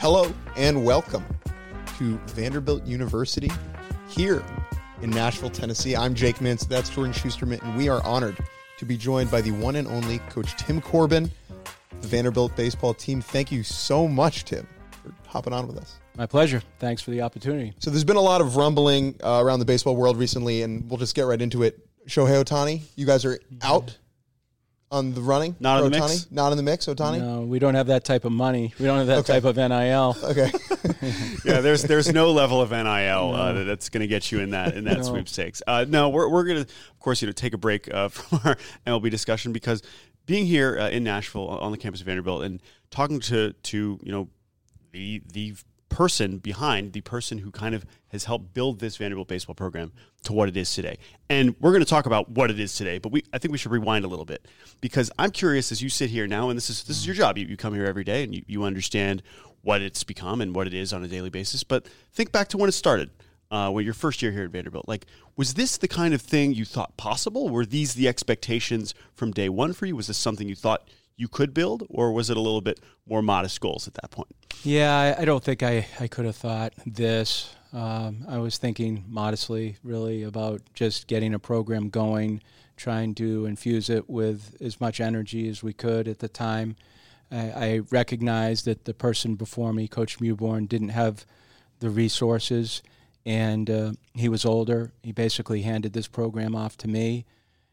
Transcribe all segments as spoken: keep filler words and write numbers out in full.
Hello and welcome to Vanderbilt University here in Nashville, Tennessee. I'm Jake Mintz, that's Jordan Schusterman, and we are honored to be joined by the one and only Coach Tim Corbin, the Vanderbilt baseball team. Thank you so much, Tim, for hopping on with us. My pleasure. Thanks for the opportunity. So there's been a lot of rumbling uh, around the baseball world recently, and we'll just get right into it. Shohei Ohtani, you guys are out on the running? Not in the Ohtani? mix? Not in the mix, Ohtani? No, we don't have that type of money. We don't have that Okay. type of N I L. Okay. Yeah, there's there's no level of N I L uh, that- that's going to get you in that in that No. sweepstakes. Uh, no, we're we're going to, of course, you know, take a break uh, from our M L B discussion because being here uh, in Nashville on the campus of Vanderbilt and talking to to you know the the person behind the person who kind of has helped build this Vanderbilt baseball program to what it is today. And we're going to talk about what it is today, but we I think we should rewind a little bit because I'm curious as you sit here now, and this is this is your job. You, you come here every day and you, you understand what it's become and what it is on a daily basis. But think back to when it started, uh, when your first year here at Vanderbilt. Like, was this the kind of thing you thought possible? Were these the expectations from day one for you? Was this something you thought you could build, or was it a little bit more modest goals at that point? Yeah, I, I don't think I, I could have thought this. Um, I was thinking modestly, really, about just getting a program going, trying to infuse it with as much energy as we could at the time. I, I recognized that the person before me, Coach Mewborn, didn't have the resources, and uh, he was older. He basically handed this program off to me,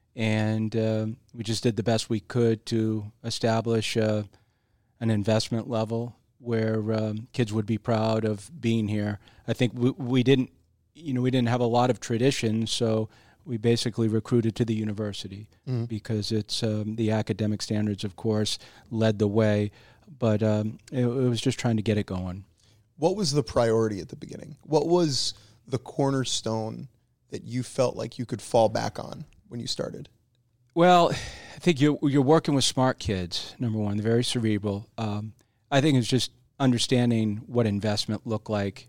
and uh, we just did the best we could to establish uh, an investment level where um, kids would be proud of being here. I think we, we didn't, you know, we didn't have a lot of tradition, so we basically recruited to the university Mm-hmm. because it's um, the academic standards, of course, led the way, but um, it, it was just trying to get it going. What was the priority at the beginning? What was the cornerstone that you felt like you could fall back on when you started? Well, I think you're, you're working with smart kids, number one. They're very cerebral. Um, I think it's just understanding what investment looked like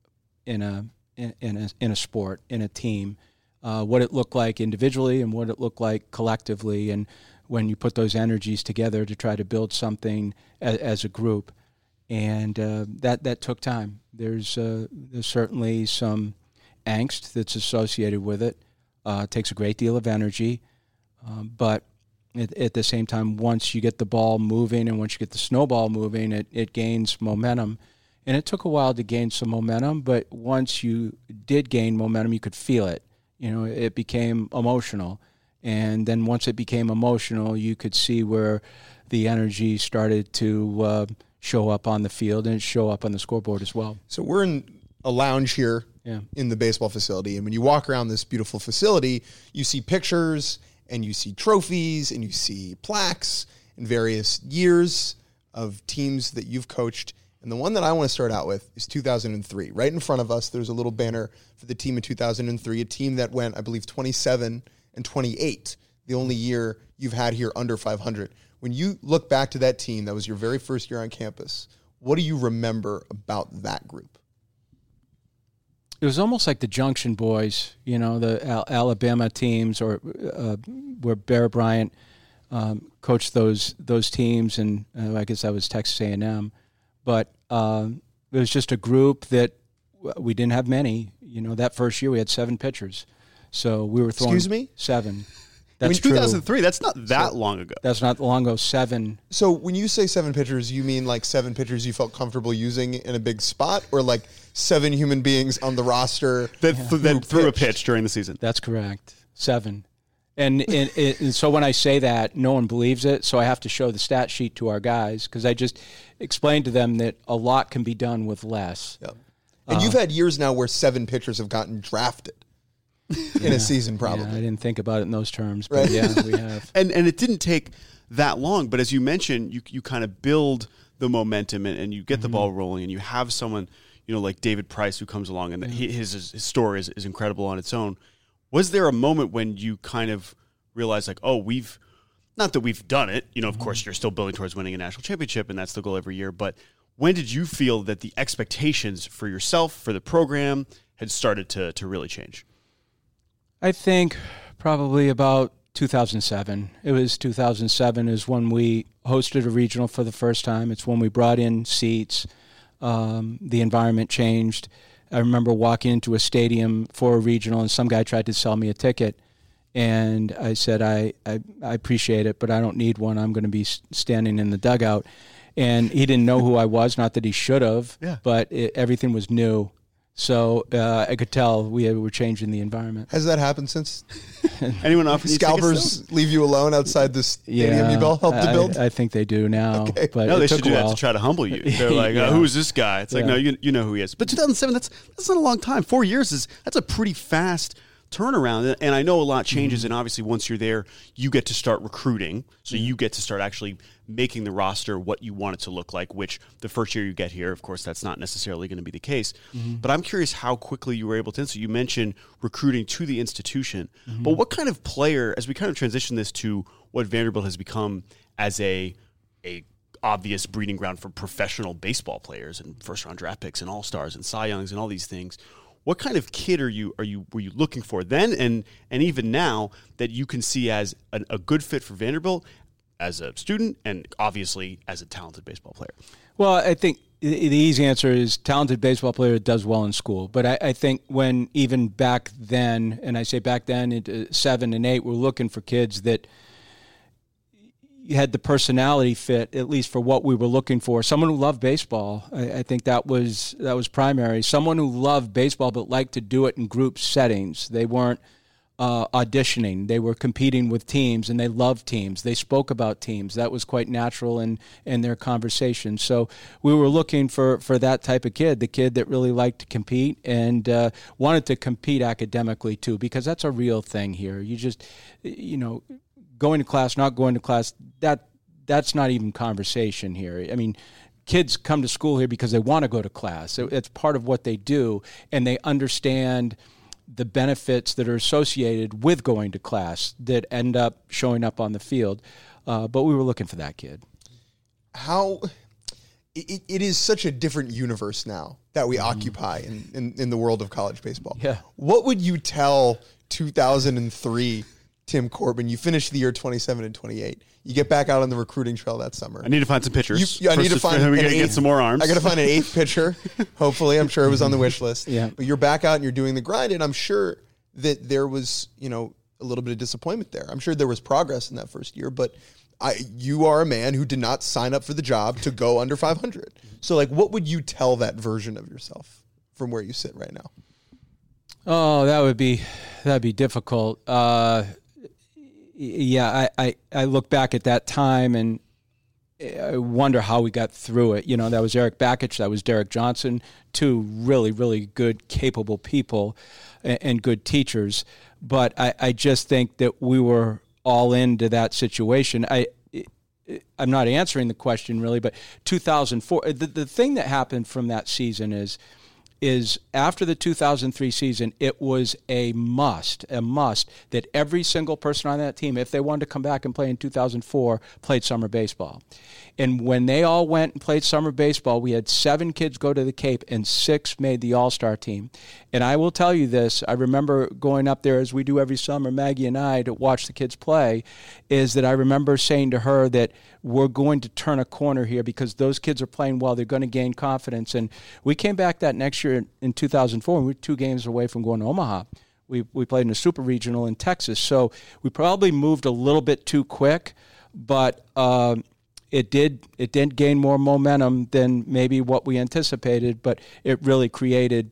in a in, in a in a sport, in a team, uh, what it looked like individually and what it looked like collectively, and when you put those energies together to try to build something as, as a group, and uh, that that took time. There's uh, there's certainly some angst that's associated with it. Uh, it takes a great deal of energy, um, but At, at the same time, once you get the ball moving and once you get the snowball moving, it, it gains momentum. And it took a while to gain some momentum, but once you did gain momentum, you could feel it. You know, it became emotional. And then once it became emotional, you could see where the energy started to uh, show up on the field and show up on the scoreboard as well. So we're in a lounge here Yeah. in the baseball facility, and when you walk around this beautiful facility, you see pictures and you see trophies and you see plaques in various years of teams that you've coached. And the one that I want to start out with is two thousand three. Right in front of us, there's a little banner for the team in two thousand three, a team that went, I believe, twenty-seven and twenty-eight, the only year you've had here under five hundred. When you look back to that team, that was your very first year on campus, what do you remember about that group? It was almost like the Junction Boys, you know, the Al- Alabama teams, or uh, where Bear Bryant um, coached those those teams, and uh, I guess that was Texas A and M. But um, it was just a group that we didn't have many. You know, that first year we had seven pitchers, so we were throwing. Excuse me? Seven. In That's two thousand true. three, that's not that So- long ago. That's not long ago. Seven. So when you say seven pitchers, you mean like seven pitchers you felt comfortable using in a big spot, or like seven human beings on the roster That, th- that who threw a pitched? pitch during the season. That's correct. Seven. And, and, and so when I say that, no one believes it, so I have to show the stat sheet to our guys because I just explained to them that a lot can be done with less. Yep. And you've had years now where seven pitchers have gotten drafted in a season, probably. Yeah, I didn't think about it in those terms, but Right. yeah, we have. And and it didn't take that long, but as you mentioned, you you kind of build the momentum and, and you get the ball rolling, and you have someone, you know, like David Price who comes along, and the, his, his story is, is incredible on its own. Was there a moment when you kind of realized, like, oh, we've, not that we've done it, you know, of course you're still building towards winning a national championship, and that's the goal every year, but when did you feel that the expectations for yourself, for the program, had started to to really change? I think probably about two thousand seven. It was two thousand seven is when we hosted a regional for the first time. It's when we brought in seats. Um, the environment changed. I remember walking into a stadium for a regional, and some guy tried to sell me a ticket. And I said, I, I, I appreciate it, but I don't need one. I'm going to be standing in the dugout. And he didn't know who I was, not that he should have, yeah. but it, everything was new. So uh, I could tell we were changing the environment. Has that happened since? Anyone offer Scalpers leave you alone outside the stadium yeah, you helped to build? I, I think they do now. Okay. But no, it they took should do a that while. to try to humble you. They're like, yeah. oh, "Who's this guy?" It's like, yeah. no, you you know who he is. But two thousand seven, that's that's not a long time. Four years is that's a pretty fast turnaround. And I know a lot changes, mm-hmm. and obviously once you're there, you get to start recruiting. So you get to start actually making the roster what you want it to look like, which the first year you get here, of course, that's not necessarily going to be the case. Mm-hmm. But I'm curious how quickly you were able to. So you mentioned recruiting to the institution, mm-hmm. but what kind of player, as we kind of transition this to what Vanderbilt has become as a a obvious breeding ground for professional baseball players and first round draft picks and all-stars and Cy Youngs and all these things, what kind of kid are you are you were you looking for then and and even now that you can see as a, a good fit for Vanderbilt as a student and obviously as a talented baseball player? Well, I think the easy answer is talented baseball player does well in school. But I, I think when even back then, and I say back then into seven and eight, we're looking for kids that had the personality fit, at least for what we were looking for. Someone who loved baseball. I, I think that was that was primary. Someone who loved baseball but liked to do it in group settings. They weren't uh, auditioning. They were competing with teams, and they loved teams. They spoke about teams. That was quite natural in, in their conversation. So we were looking for, for that type of kid, the kid that really liked to compete and uh, wanted to compete academically too, because that's a real thing here. You just, you know, going to class, not going to class, that that's not even conversation here. I mean, kids come to school here because they want to go to class. It's part of what they do, and they understand the benefits that are associated with going to class that end up showing up on the field. Uh, but we were looking for that kid. How it, it is such a different universe now that we mm. occupy in, in, in the world of college baseball. Yeah. What would you tell two thousand three Tim Corbin? You finished the year twenty-seven and twenty-eight. You get back out on the recruiting trail that summer. I need to find some pitchers. You, I need to find we an gotta eighth, get some more arms. I got to find an eighth pitcher. Hopefully, I'm sure it was on the wish list. Yeah. But you're back out and you're doing the grind, and I'm sure that there was, you know, a little bit of disappointment there. I'm sure there was progress in that first year, but I, you are a man who did not sign up for the job to go under five hundred. So, like, what would you tell that version of yourself from where you sit right now? Oh, that would be that'd be difficult. Uh, yeah, I, I, I look back at that time and I wonder how we got through it. You know, that was Eric Bakich, that was Derek Johnson, two really, really good, capable people and, and good teachers. But I, I just think that we were all into that situation. I, I'm not answering the question really, but two thousand four, the, the thing that happened from that season is is after the two thousand three season, it was a must, a must that every single person on that team, if they wanted to come back and play in two thousand four, played summer baseball. And when they all went and played summer baseball, we had seven kids go to the Cape and six made the all-star team. And I will tell you this, I remember going up there as we do every summer, Maggie and I, to watch the kids play, is that I remember saying to her that we're going to turn a corner here because those kids are playing well, they're going to gain confidence. And we came back that next year in, in two thousand four, and we were two games away from going to Omaha. We we played in a super regional in Texas. So we probably moved a little bit too quick, but um, it did it did gain more momentum than maybe what we anticipated, but it really created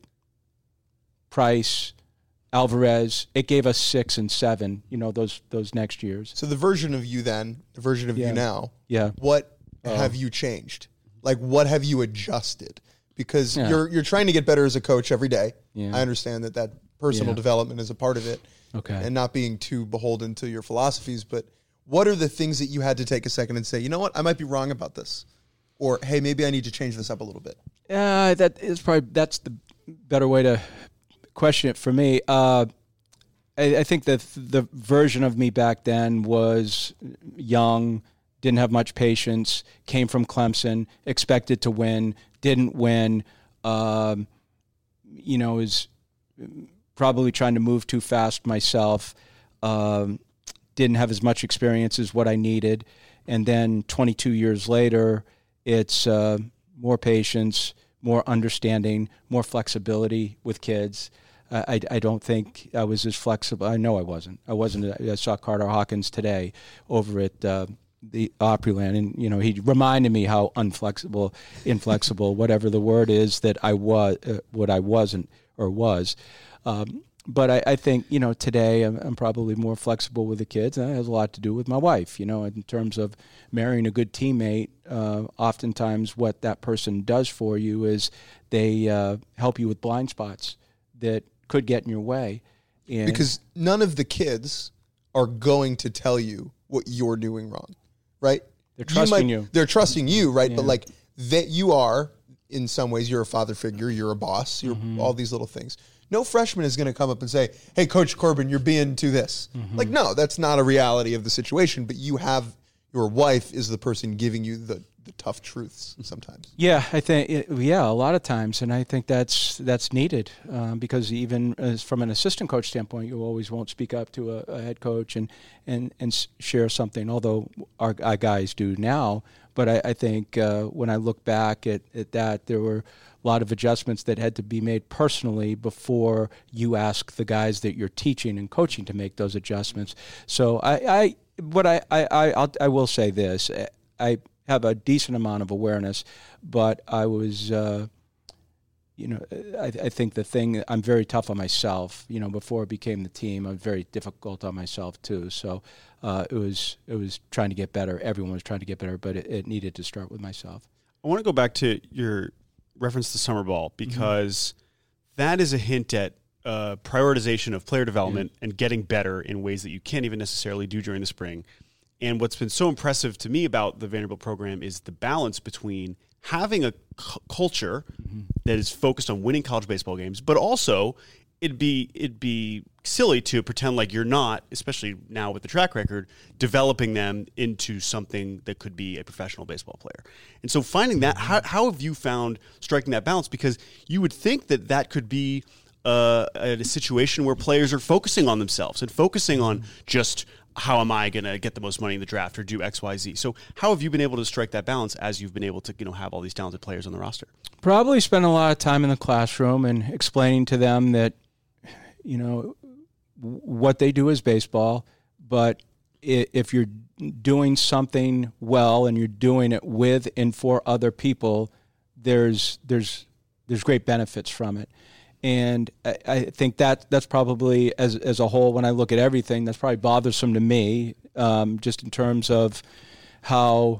Price, Alvarez. It gave us six and seven, you know, those those next years. So the version of you then, the version of yeah. you now, yeah. what uh, have you changed? Like, what have you adjusted? Because yeah. you're you're trying to get better as a coach every day. Yeah. I understand that that personal yeah. development is a part of it. Okay. And not being too beholden to your philosophies, but what are the things that you had to take a second and say, you know what, I might be wrong about this? Or, hey, maybe I need to change this up a little bit? Uh, that is probably, that's the better way to question it for me. Uh, I, I think that the version of me back then was young, didn't have much patience, came from Clemson, expected to win, didn't win, um, you know, is probably trying to move too fast myself, um, didn't have as much experience as what I needed. And then twenty-two years later, it's uh, more patience, more understanding, more flexibility with kids. Uh, I, I don't think I was as flexible. I know I wasn't. I wasn't. I saw Carter Hawkins today over at uh, the Opryland, and you know he reminded me how unflexible, inflexible, whatever the word is that I was, uh, what I wasn't or was. Um, But I, I think, you know, today I'm, I'm probably more flexible with the kids. And that has a lot to do with my wife, you know, in terms of marrying a good teammate. Uh, oftentimes what that person does for you is they uh, help you with blind spots that could get in your way. And because none of the kids are going to tell you what you're doing wrong, right? They're trusting you. you. They're trusting you, right? Yeah. But like that you are, in some ways, you're a father figure, you're a boss, you're Mm-hmm. all these little things. No freshman is going to come up and say, hey, Coach Corbin, you're being to this. Mm-hmm. Like, no, that's not a reality of the situation, but you have, your wife is the person giving you the, the tough truths sometimes. Yeah, I think, it, yeah, a lot of times. And I think that's that's needed um, because even as from an assistant coach standpoint, you always won't speak up to a, a head coach and, and, and share something, although our, our guys do now. But I, I think uh, when I look back at, at that, there were a lot of adjustments that had to be made personally before you ask the guys that you're teaching and coaching to make those adjustments. So I, I what I, I, I, I'll, I will say this, I have a decent amount of awareness, but I was, uh, you know, I, I think the thing, I'm very tough on myself, you know, before it became the team, I'm very difficult on myself too. So uh, it was, it was trying to get better. Everyone was trying to get better, but it, it needed to start with myself. I want to go back to your reference to summer ball because mm-hmm. that is a hint at uh, prioritization of player development mm-hmm. and getting better in ways that you can't even necessarily do during the spring. And what's been so impressive to me about the Vanderbilt program is the balance between having a c- culture mm-hmm. that is focused on winning college baseball games, but also it'd be it'd be silly to pretend like you're not, especially now with the track record, developing them into something that could be a professional baseball player. And so finding that, how, how have you found striking that balance? Because you would think that that could be uh, a situation where players are focusing on themselves and focusing on just how am I going to get the most money in the draft or do X, Y, Z. So how have you been able to strike that balance as you've been able to, you know, have all these talented players on the roster? Probably spend a lot of time in the classroom and explaining to them that, you know, what they do is baseball, but if you're doing something well and you're doing it with and for other people, there's there's there's great benefits from it. And I, I think that that's probably, as as a whole, when I look at everything, that's probably bothersome to me, um, just in terms of how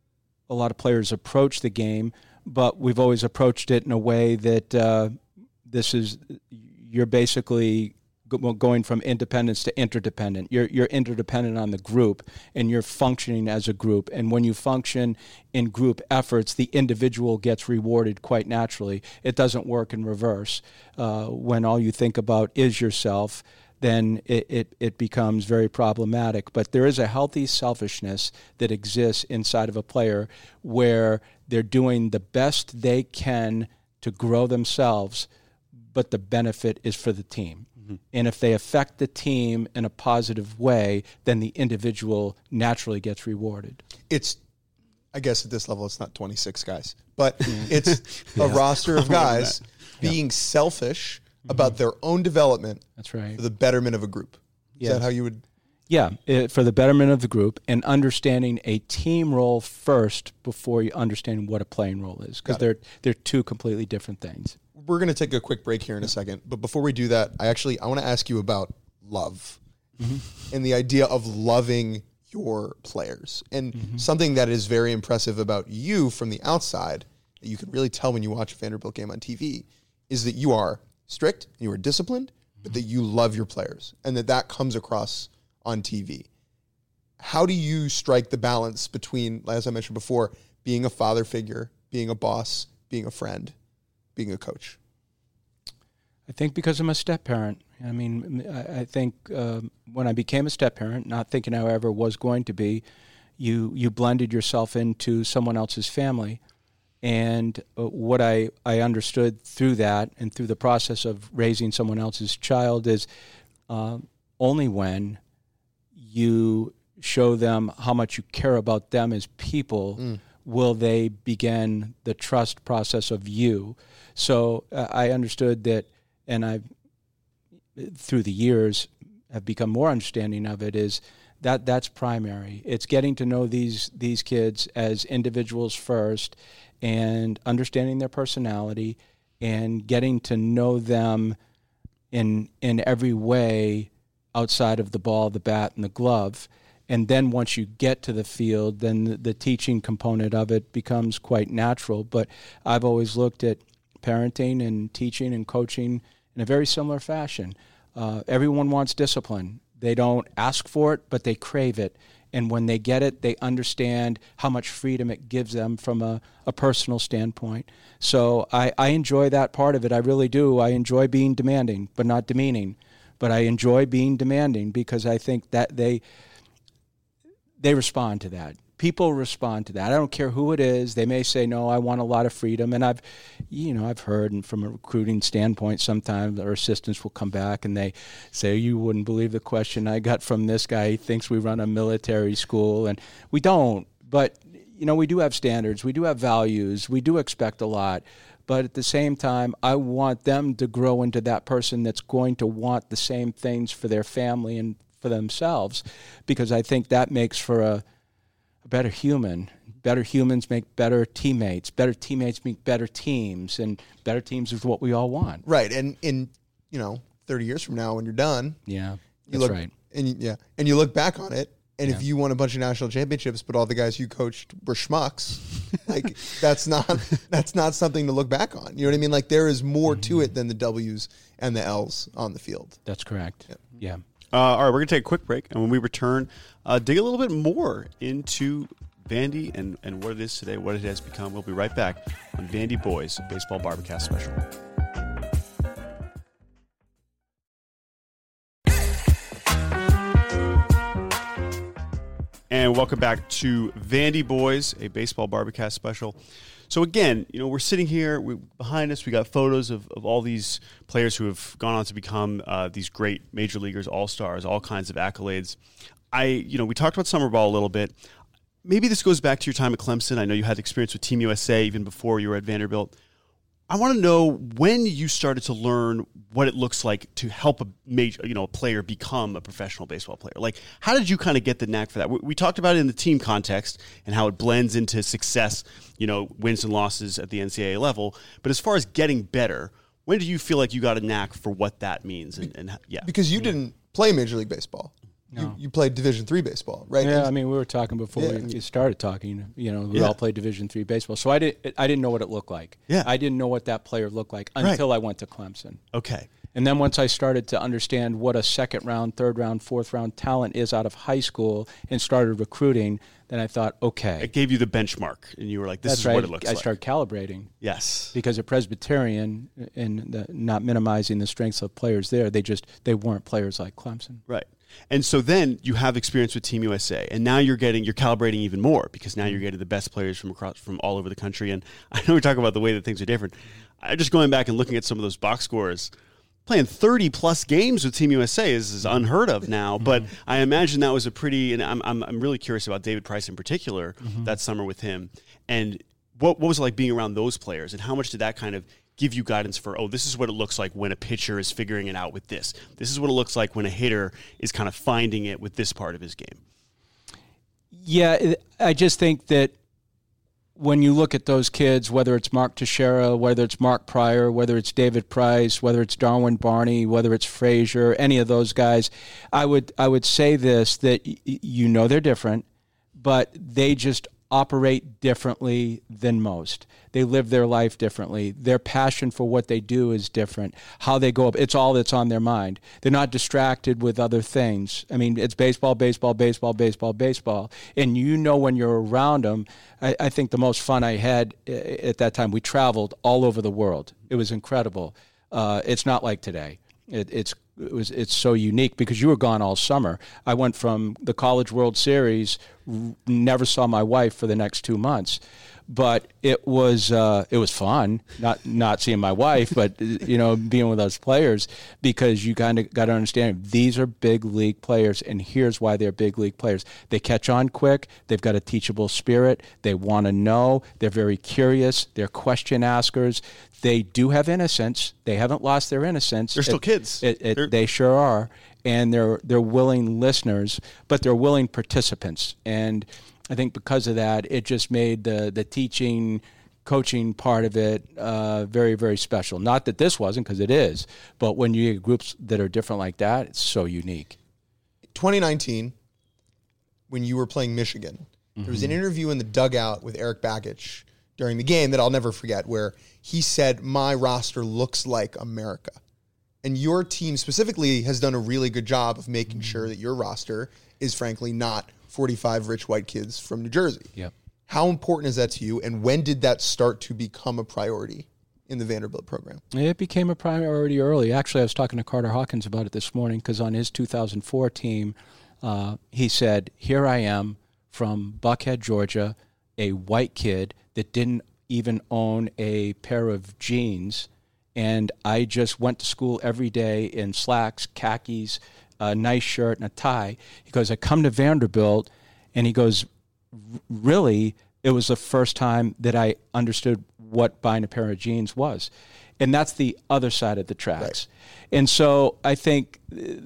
a lot of players approach the game. But we've always approached it in a way that uh, this is, you're basically going from independence to interdependent. You're you're interdependent on the group, and you're functioning as a group. And when you function in group efforts, the individual gets rewarded quite naturally. It doesn't work in reverse. Uh, when all you think about is yourself, then it, it, it becomes very problematic. But there is a healthy selfishness that exists inside of a player where they're doing the best they can to grow themselves, but the benefit is for the team. And if they affect the team in a positive way, then the individual naturally gets rewarded. It's, I guess at this level, it's not twenty-six guys, but it's a roster of guys being yeah. selfish mm-hmm. about their own development. That's right. For the betterment of a group. Is yes. that how you would? Yeah, it, for the betterment of the group and understanding a team role first before you understand what a playing role is, because they're they're two completely different things. We're going to take a quick break here in a second, but before we do that, I actually I want to ask you about love mm-hmm. and the idea of loving your players. And mm-hmm. something that is very impressive about you from the outside, that you can really tell when you watch a Vanderbilt game on T V, is that you are strict, you are disciplined, mm-hmm. but that you love your players, and that that comes across on T V. How do you strike the balance between, as I mentioned before, being a father figure, being a boss, being a friend, being a coach? I think because I'm a step parent. I mean, I, I think um, when I became a step parent, not thinking I ever was going to be, you you blended yourself into someone else's family. And uh, what I, I understood through that and through the process of raising someone else's child is uh, only when you show them how much you care about them as people mm. will they begin the trust process of you? So uh, I understood that, and I've, through the years, have become more understanding of it, is that that's primary. It's getting to know these these kids as individuals first, and understanding their personality, and getting to know them in in every way outside of the ball, the bat, and the glove. And then once you get to the field, then the, the teaching component of it becomes quite natural. But I've always looked at parenting and teaching and coaching in a very similar fashion. Uh, everyone wants discipline. They don't ask for it, but they crave it. And when they get it, they understand how much freedom it gives them from a, a personal standpoint. So I, I enjoy that part of it. I really do. I enjoy being demanding, but not demeaning. But I enjoy being demanding because I think that they they respond to that. People respond to that. I don't care who it is. They may say, no, I want a lot of freedom. And I've, you know, I've heard, and from a recruiting standpoint, sometimes our assistants will come back and they say, you wouldn't believe the question I got from this guy. He thinks we run a military school. And we don't. But, you know, we do have standards. We do have values. We do expect a lot. But at the same time, I want them to grow into that person that's going to want the same things for their family and for themselves, because I think that makes for a, a better human. Better humans make better teammates. Better teammates make better teams, and better teams is what we all want. Right, and in you know thirty years from now, when you're done, yeah, you that's look, right. And you, yeah, and you look back on it, and Yeah. if you won a bunch of national championships, but all the guys you coached were schmucks, like that's not that's not something to look back on. You know what I mean? Like there is more to it than the W's and the L's on the field. That's correct. Yep. Yeah. Uh, all right, we're going to take a quick break, and when we return, uh, dig a little bit more into Vandy and, and what it is today, what it has become. We'll be right back on Vandy Boys Baseball Barbacast Special. And welcome back to Vandy Boys, a Baseball Barbacast Special. So again, you know, we're sitting here, we, behind us, we got photos of, of all these players who have gone on to become uh, these great major leaguers, all-stars, all kinds of accolades. I, you know, we talked about summer ball a little bit. Maybe this goes back to your time at Clemson. I know you had experience with Team U S A even before you were at Vanderbilt. I want to know when you started to learn what it looks like to help a major, you know, a player become a professional baseball player. Like, how did you kind of get the knack for that? We, we talked about it in the team context and how it blends into success, you know, wins and losses at the N C double A level. But as far as getting better, when do you feel like you got a knack for what that means? And, and yeah, Because you didn't play Major League Baseball. No. You, you played Division three baseball, right? Yeah, And- I mean, we were talking before Yeah. we started talking. You know, we Yeah. all played Division three baseball, so I didn't. I didn't know what it looked like. Yeah. I didn't know what that player looked like Right. until I went to Clemson. okay. And then once I started to understand what a second round, third round, fourth round talent is out of high school and started recruiting, then I thought, okay, It gave you the benchmark, and you were like, this that's is right. what it looks I like. started calibrating. Yes. Because at Presbyterian, and the, not minimizing the strengths of players there, they just they weren't players like Clemson. Right. And so then you have experience with Team U S A, and now you're getting you're calibrating even more because now you're getting the best players from across from all over the country. And I know we talk about the way that things are different. I just going back and looking at some of those box scores, playing thirty plus games with Team U S A is, is unheard of now. But I imagine that was a pretty, and I'm I'm, I'm really curious about David Price in particular that summer with him, and what what was it like being around those players, and how much did that kind of give you guidance for, oh, this is what it looks like when a pitcher is figuring it out with this. This is what it looks like when a hitter is kind of finding it with this part of his game. Yeah, it- I just think that when you look at those kids, whether it's Mark Teixeira, whether it's Mark Pryor, whether it's David Price, whether it's Darwin Barney, whether it's Frazier, any of those guys, I would I would say this, that y- you know they're different, but they just operate differently than most. They live their life differently. Their passion for what they do is different. How they go up, it's all that's on their mind. They're not distracted with other things. I mean, it's baseball, baseball, baseball, baseball, baseball. And you know when you're around them, I, I think the most fun I had uh, at that time, we traveled all over the world. It was incredible. Uh, it's not like today. It, it's it was it's so unique because you were gone all summer. I went from the College World Series r- never saw my wife for the next two months. But it was uh, it was fun, not not seeing my wife, but you know, being with those players, because you kind of got to understand these are big league players, and here's why they're big league players. They catch on quick. They've got a teachable spirit. They want to know. They're very curious. They're question askers. They do have innocence. They haven't lost their innocence. They're still it, kids. It, it, they sure are, and they're they're willing listeners, but they're willing participants. And I think because of that, it just made the the teaching, coaching part of it uh, very, very special. Not that this wasn't, because it is, but when you get groups that are different like that, it's so unique. twenty nineteen, when you were playing Michigan, mm-hmm. there was an interview in the dugout with Eric Bagich during the game that I'll never forget, where he said, "My roster looks like America." And your team specifically has done a really good job of making mm-hmm. sure that your roster is frankly not forty-five rich white kids from New Jersey. Yep. How important is that to you, and when did that start to become a priority in the Vanderbilt program? It became a priority early. Actually, I was talking to Carter Hawkins about it this morning, because on his two thousand four team, uh, he said, here I am from Buckhead, Georgia, a white kid that didn't even own a pair of jeans, and I just went to school every day in slacks, khakis, a nice shirt, and a tie. He goes, I come to Vanderbilt, and he goes, really, it was the first time that I understood what buying a pair of jeans was. And that's the other side of the tracks. Right. And so I think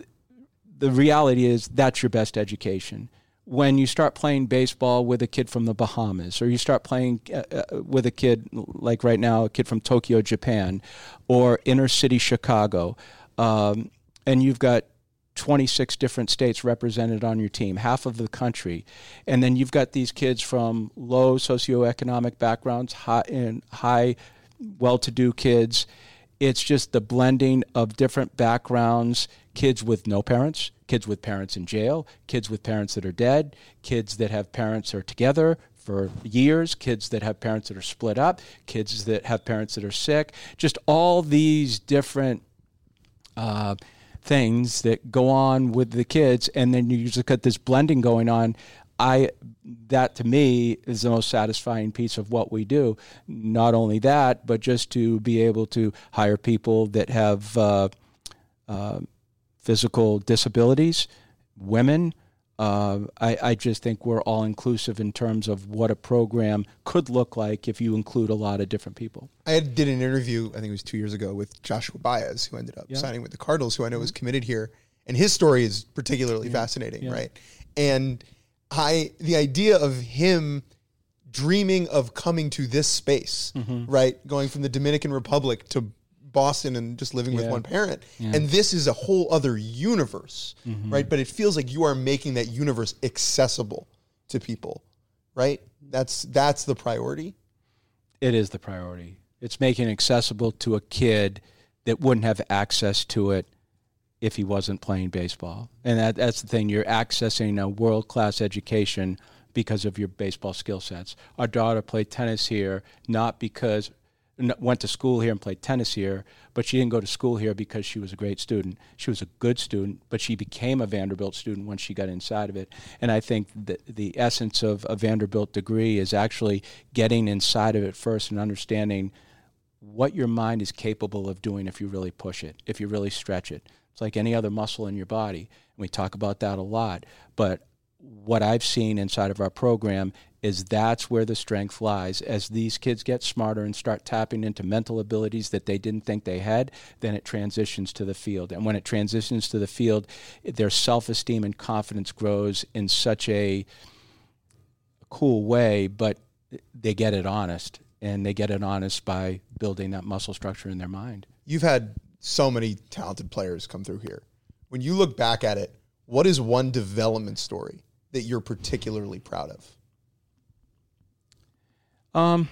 the reality is that's your best education. When you start playing baseball with a kid from the Bahamas, or you start playing uh, with a kid, like right now, a kid from Tokyo, Japan, or inner city Chicago, um, and you've got twenty-six different states represented on your team, half of the country, and then you've got these kids from low socioeconomic backgrounds, high, and high well-to-do kids. It's just the blending of different backgrounds, kids with no parents, kids with parents in jail, kids with parents that are dead, kids that have parents that are together for years, kids that have parents that are split up, kids that have parents that are sick, just all these different uh, things that go on with the kids, and then you just got this blending going on. I that to me is the most satisfying piece of what we do. Not only that, but just to be able to hire people that have uh, uh, physical disabilities, women. Uh, I, I just think we're all inclusive in terms of what a program could look like if you include a lot of different people. I had, did an interview, I think it was two years ago, with Joshua Baez, who ended up yeah. signing with the Cardinals, who I know was committed here. And his story is particularly yeah. fascinating, yeah. right? And I, the idea of him dreaming of coming to this space, mm-hmm. right? Going from the Dominican Republic to Boston and just living yeah. with one parent. Yeah. And this is a whole other universe, mm-hmm. right? But it feels like you are making that universe accessible to people, right? That's that's the priority. It is the priority. It's making it accessible to a kid that wouldn't have access to it if he wasn't playing baseball. And that, that's the thing. You're accessing a world-class education because of your baseball skill sets. Our daughter played tennis here, not because went to school here and played tennis here, but she didn't go to school here because she was a great student. She was a good student, but she became a Vanderbilt student once she got inside of it. And I think that the essence of a Vanderbilt degree is actually getting inside of it first and understanding what your mind is capable of doing if you really push it, if you really stretch it. It's like any other muscle in your body. And we talk about that a lot. But what I've seen inside of our program is that's where the strength lies. As these kids get smarter and start tapping into mental abilities that they didn't think they had, then it transitions to the field. And when it transitions to the field, their self-esteem and confidence grows in such a cool way, but they get it honest. And they get it honest by building that muscle structure in their mind. You've had so many talented players come through here. When you look back at it, what is one development story that you're particularly proud of? Um,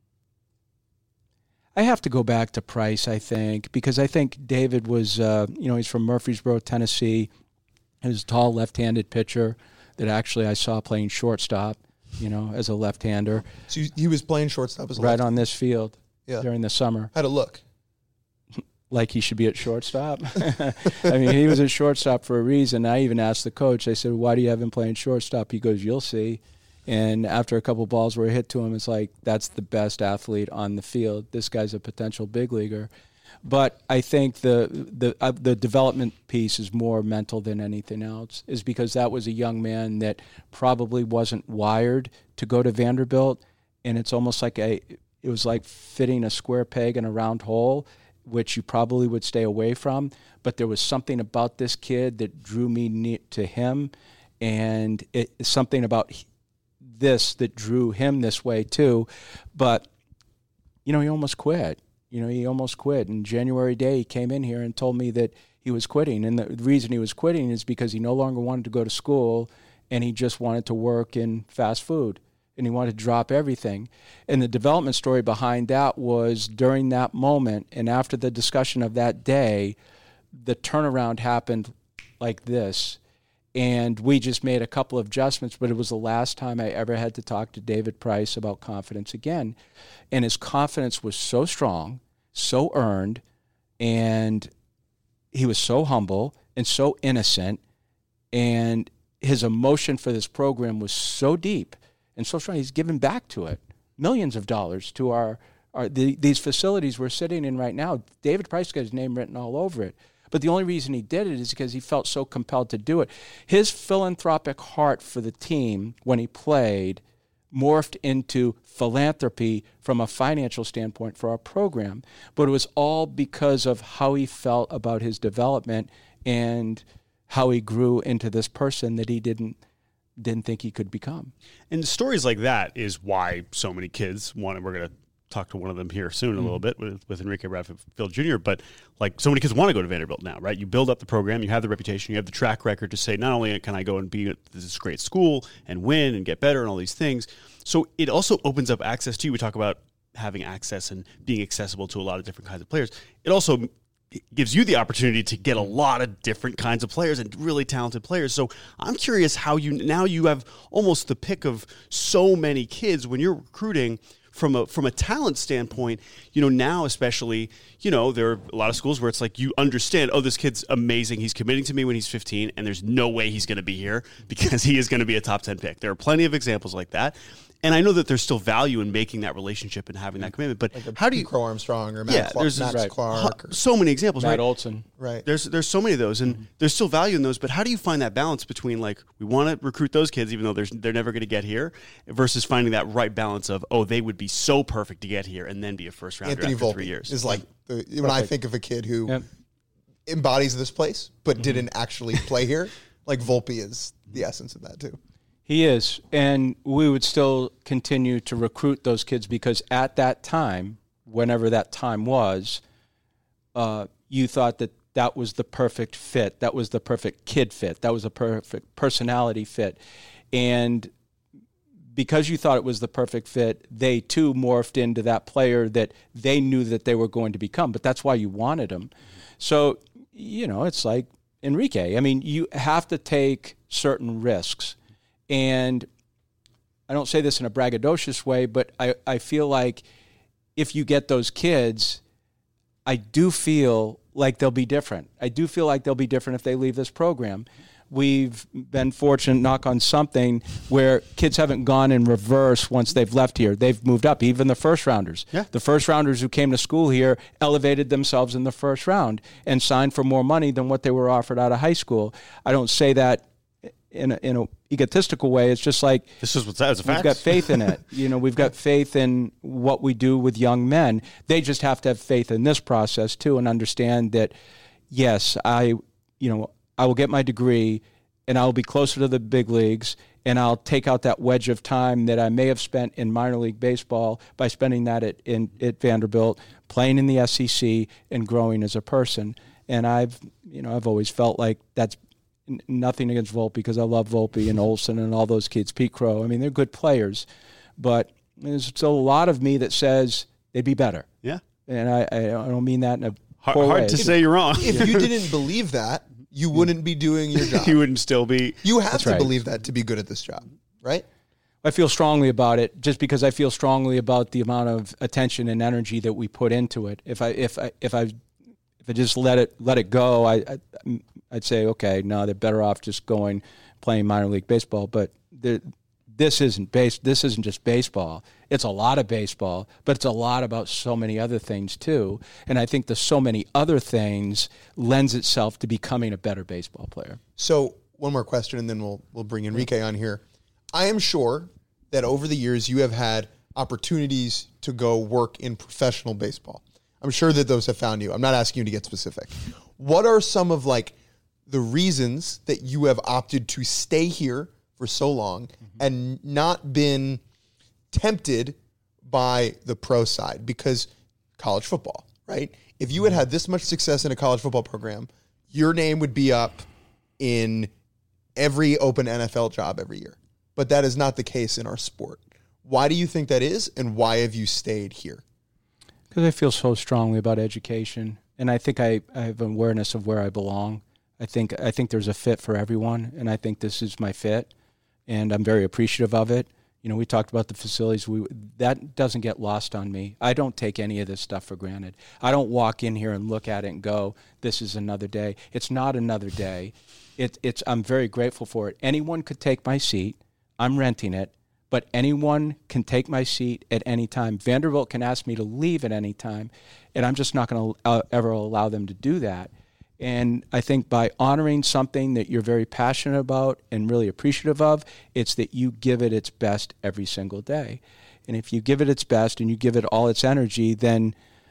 I have to go back to Price, I think, because I think David was, uh, you know, he's from Murfreesboro, Tennessee. He's a tall left-handed pitcher that actually I saw playing shortstop, you know, as a left-hander. So he was playing shortstop as a right left-hander. On this field yeah. during the summer. How'd it look? like he should be at shortstop. I mean, he was at shortstop for a reason. I even asked the coach, I said, why do you have him playing shortstop? He goes, you'll see. And after a couple balls were hit to him, it's like, that's the best athlete on the field. This guy's a potential big leaguer. But I think the the uh, the development piece is more mental than anything else, is because that was a young man that probably wasn't wired to go to Vanderbilt, and it's almost like a it was like fitting a square peg in a round hole, which you probably would stay away from. But there was something about this kid that drew me near to him, and it, something about this that drew him this way too. But you know, he almost quit. You know, he almost quit. And January day, he came in here and told me that he was quitting. And the reason he was quitting is because he no longer wanted to go to school, and he just wanted to work in fast food, and he wanted to drop everything. And the development story behind that was during that moment and after the discussion of that day, the turnaround happened like this. And we just made a couple of adjustments, but it was the last time I ever had to talk to David Price about confidence again. And his confidence was so strong, so earned, and he was so humble and so innocent, and his emotion for this program was so deep and so strong. He's given back to it millions of dollars to our, our the, these facilities we're sitting in right now. David Price got his name written all over it. But the only reason he did it is because he felt so compelled to do it. His philanthropic heart for the team when he played morphed into philanthropy from a financial standpoint for our program. But it was all because of how he felt about his development and how he grew into this person that he didn't didn't think he could become. And stories like that is why so many kids want, and we're going to talk to one of them here soon a little bit with, with Enrique Bradfield Junior But like so many kids want to go to Vanderbilt now, right? You build up the program, you have the reputation, you have the track record to say, not only can I go and be at this great school and win and get better and all these things. So it also opens up access to you. We talk about having access and being accessible to a lot of different kinds of players. It also gives you the opportunity to get a lot of different kinds of players and really talented players. So I'm curious how you, now you have almost the pick of so many kids when you're recruiting. From a from a talent standpoint, you know, now especially, you know, there are a lot of schools where it's like you understand, oh, this kid's amazing. He's committing to me when he's fifteen, and there's no way he's going to be here because he is going to be a top ten pick. There are plenty of examples like that. And I know that there's still value in making that relationship and having that commitment. But like how do you... Crow Armstrong or Matt yeah, Clark, there's Max right. Clark. Or, so many examples, Matt right? Olson. Right. There's there's so many of those, and mm-hmm. there's still value in those. But how do you find that balance between, like, we want to recruit those kids even though there's, they're never going to get here, versus finding that right balance of, oh, they would be so perfect to get here and then be a first rounder Anthony after Volpe three years. is like, the, when I think of a kid who Yep. embodies this place but Mm-hmm. didn't actually play here, like Volpe is the essence of that too. He is, and we would still continue to recruit those kids because at that time, whenever that time was, uh, you thought that that was the perfect fit. That was the perfect kid fit. That was the perfect personality fit. And because you thought it was the perfect fit, they too morphed into that player that they knew that they were going to become. But that's why you wanted them. So, you know, it's like Enrique. I mean, you have to take certain risks. And I don't say this in a braggadocious way, but I, I feel like if you get those kids, I do feel like they'll be different. I do feel like they'll be different if they leave this program. We've been fortunate, knock on something, where kids haven't gone in reverse once they've left here. They've moved up, even the first rounders. Yeah. The first rounders who came to school here elevated themselves in the first round and signed for more money than what they were offered out of high school. I don't say that in a, in a egotistical way. It's just like, this is what's that. It's a fact. We've got faith in it. You know, we've got faith in what we do with young men. They just have to have faith in this process too, and understand that, yes, I, you know, I will get my degree and I'll be closer to the big leagues, and I'll take out that wedge of time that I may have spent in minor league baseball by spending that at, in, at Vanderbilt, playing in the S E C and growing as a person. And I've, you know, I've always felt like that's nothing against Volpe, because I love Volpe and Olson and all those kids, Pete Crow. I mean, they're good players, but there's still a lot of me that says they'd be better. Yeah. And I, I don't mean that in a hard, poor hard way. to say you're wrong. If you didn't believe that, you wouldn't be doing your job. You wouldn't still be. You have That's to right. believe that to be good at this job, right? I feel strongly about it just because I feel strongly about the amount of attention and energy that we put into it. If I if I if I if If I just let it let it go, I, I I'd say okay, no, they're better off just going playing minor league baseball. But this isn't base. This isn't just baseball. It's a lot of baseball, but it's a lot about so many other things too. And I think the so many other things lends itself to becoming a better baseball player. So one more question, and then we'll we'll bring Enrique on here. I am sure that over the years you have had opportunities to go work in professional baseball. I'm sure that those have found you. I'm not asking you to get specific. What are some of like the reasons that you have opted to stay here for so long mm-hmm. and not been tempted by the pro side? Because college football, right? If you had had this much success in a college football program, your name would be up in every open N F L job every year. But that is not the case in our sport. Why do you think that is, and why have you stayed here? Because I feel so strongly about education, and I think I, I have awareness of where I belong. I think I think there's a fit for everyone, and I think this is my fit, and I'm very appreciative of it. You know, we talked about the facilities. We that doesn't get lost on me. I don't take any of this stuff for granted. I don't walk in here and look at it and go, "This is another day." It's not another day. It, it's I'm very grateful for it. Anyone could take my seat. I'm renting it, but anyone can take my seat at any time. Vanderbilt can ask me to leave at any time, and I'm just not going to uh, ever allow them to do that. And I think by honoring something that you're very passionate about and really appreciative of, it's that you give it its best every single day. And if you give it its best and you give it all its energy, then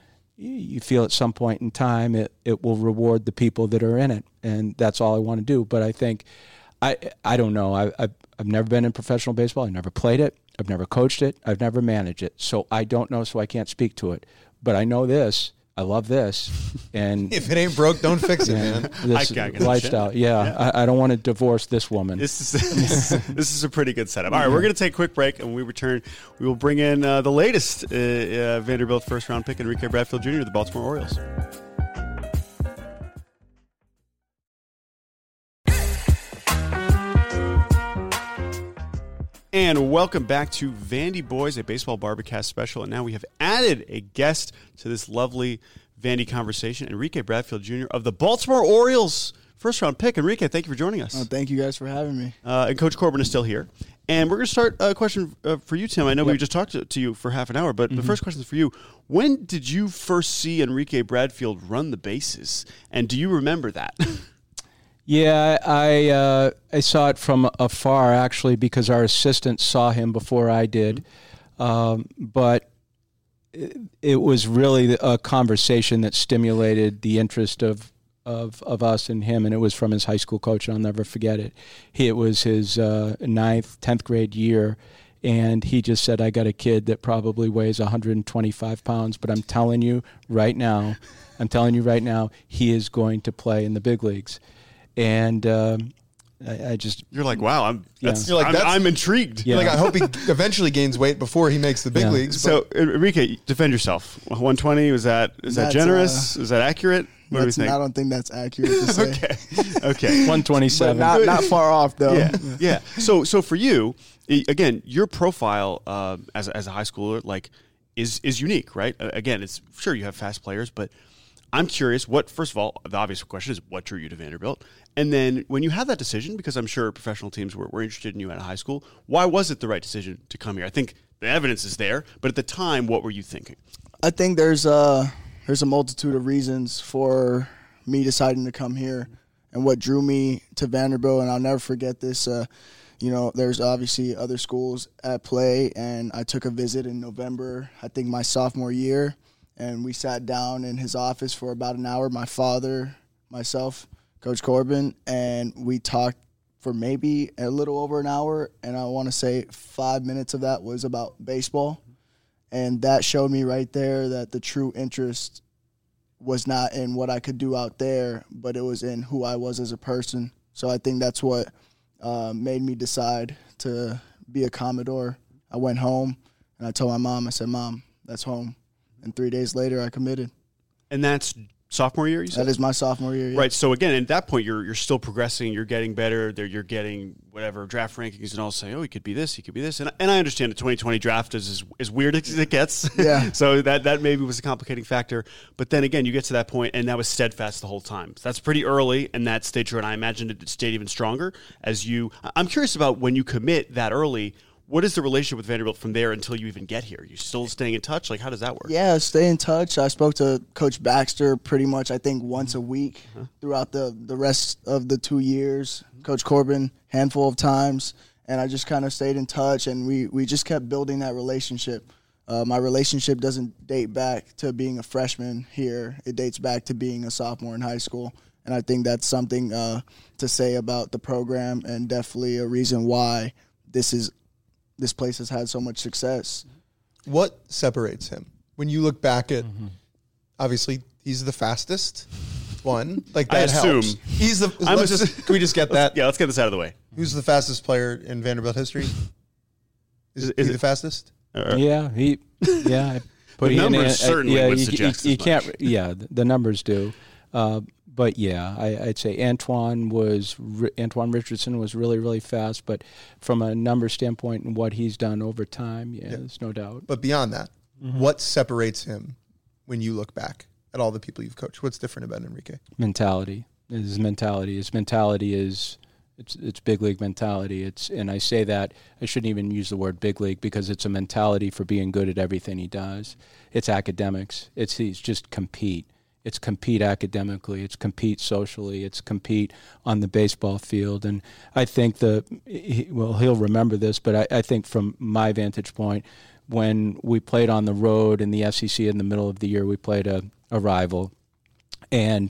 you feel at some point in time it, it will reward the people that are in it. And that's all I want to do. But I think, I I don't know, I, I've, I've never been in professional baseball. I've never played it. I've never coached it. I've never managed it. So I don't know, so I can't speak to it. But I know this. I love this, and if it ain't broke, don't fix it, yeah, man. This I, I lifestyle, yeah. yeah. I, I don't want to divorce this woman. This is this, is this is a pretty good setup. All right, we're going to take a quick break, and when we return, we will bring in uh, the latest uh, uh, Vanderbilt first round pick, Enrique Bradfield Junior of the Baltimore Orioles. And welcome back to Vandy Boys, a baseball Barbacast special. And now we have added a guest to this lovely Vandy conversation, Enrique Bradfield Junior of the Baltimore Orioles. First round pick. Enrique, thank you for joining us. Oh, thank you guys for having me. Uh, and Coach Corbin is still here. And we're going to start a question uh, for you, Tim. I know yep. we just talked to, to you for half an hour, but mm-hmm. the first question is for you. When did you first see Enrique Bradfield run the bases? And do you remember that? Yeah, I uh, I saw it from afar, actually, because our assistant saw him before I did. Um, but it, it was really a conversation that stimulated the interest of, of of us and him, and it was from his high school coach, and I'll never forget it. He, it was his uh, ninth, tenth grade year, and he just said, I got a kid that probably weighs one hundred twenty-five pounds, but I'm telling you right now, I'm telling you right now, he is going to play in the big leagues. And um, I, I just you're like, wow, I'm that's, you're like, I'm, that's, I'm intrigued. Yeah. Like, I hope he eventually gains weight before he makes the big yeah. leagues. So Enrique, defend yourself. one twenty, was that is that That's, generous? uh, Is that accurate? What do we think? I don't think that's accurate to say. okay, okay, one twenty-seven. But not, not far off though. Yeah, yeah. So so for you, again, your profile uh, as as a high schooler like is is unique, right? Again, it's sure you have fast players, but I'm curious, what, first of all, the obvious question is, what drew you to Vanderbilt? And then when you had that decision, because I'm sure professional teams were, were interested in you at a high school, why was it the right decision to come here? I think the evidence is there, but at the time, what were you thinking? I think there's a, there's a multitude of reasons for me deciding to come here and what drew me to Vanderbilt, and I'll never forget this. Uh, you know, there's obviously other schools at play, and I took a visit in November, I think my sophomore year, and we sat down in his office for about an hour, my father, myself, Coach Corbin, and we talked for maybe a little over an hour, and I want to say five minutes of that was about baseball. And that showed me right there that the true interest was not in what I could do out there, but it was in who I was as a person. So I think that's what uh, made me decide to be a Commodore. I went home, and I told my mom, I said, Mom, that's home. And three days later, I committed. And that's sophomore year, you said? That is my sophomore year. Yeah. Right. So again, at that point, you're you're still progressing. You're getting better. There, you're getting whatever draft rankings, and all say, oh, he could be this, he could be this. And and I understand the twenty twenty draft is as, as weird as it gets. Yeah. So that that maybe was a complicating factor. But then again, you get to that point, and that was steadfast the whole time. So that's pretty early, and that stayed true. And I imagine it stayed even stronger as you. I'm curious about when you commit that early. What is the relationship with Vanderbilt from there until you even get here? You still staying in touch? Like, how does that work? Yeah, stay in touch. I spoke to Coach Baxter pretty much, I think, once a week uh-huh. throughout the, the rest of the two years. Mm-hmm. Coach Corbin, handful of times. And I just kind of stayed in touch, and we, we just kept building that relationship. Uh, my relationship doesn't date back to being a freshman here. It dates back to being a sophomore in high school. And I think that's something uh, to say about the program, and definitely a reason why this is this place has had so much success. What separates him? When you look back at, mm-hmm. obviously, he's the fastest one. Like that I assume. helps. He's the. Let's assu- just, can we just get that? Yeah, let's get this out of the way. Who's the fastest player in Vanderbilt history? Is, is he it, the fastest? Uh, yeah, he. Yeah, I put the numbers in, uh, certainly yeah, would you, suggest you, you as can't. much. Yeah, the numbers do. Uh, But yeah, I, I'd say Antoine was Antoine Richardson was really really fast. But from a number standpoint and what he's done over time, yeah, yeah. there's no doubt. But beyond that, mm-hmm. what separates him when you look back at all the people you've coached? What's different about Enrique? Mentality. His mentality. His mentality is it's it's big league mentality. It's and I say that I shouldn't even use the word big league because it's a mentality for being good at everything he does. It's academics. It's he's just compete. It's compete academically. It's compete socially. It's compete on the baseball field. And I think the he, well, he'll remember this, but I, I think from my vantage point, when we played on the road in the S E C in the middle of the year, we played a, a rival, and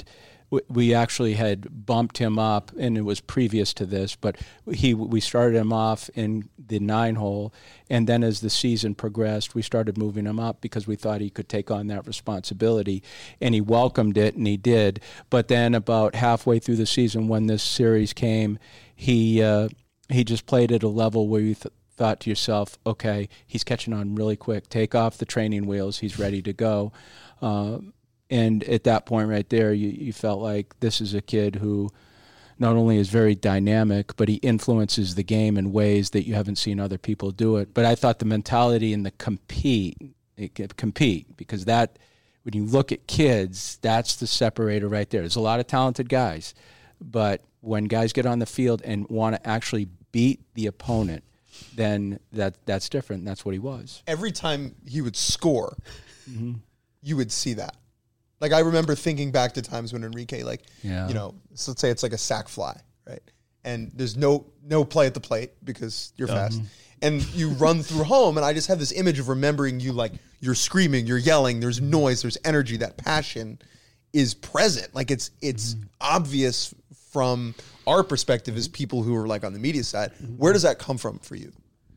we actually had bumped him up, and it was previous to this, but he we started him off in the nine hole, and then as the season progressed, we started moving him up because we thought he could take on that responsibility, and he welcomed it, and he did. But then about halfway through the season, when this series came, he uh, he just played at a level where you th- thought to yourself, okay, he's catching on really quick. Take off the training wheels. He's ready to go. Uh, And at that point right there, you, you felt like this is a kid who not only is very dynamic, but he influences the game in ways that you haven't seen other people do it. But I thought the mentality and the compete, compete, because that, when you look at kids, that's the separator right there. There's a lot of talented guys, but when guys get on the field and want to actually beat the opponent, then that that's different. That's what he was. Every time he would score, mm-hmm. you would see that. Like, I remember thinking back to times when Enrique, like, yeah. you know, so let's say it's like a sac fly, right? And there's no no play at the plate because you're um. fast. And you run through home, and I just have this image of remembering you, like, you're screaming, you're yelling, there's noise, there's energy, that passion is present. Like, it's it's mm. obvious from our perspective as people who are, like, on the media side. Where does that come from for you?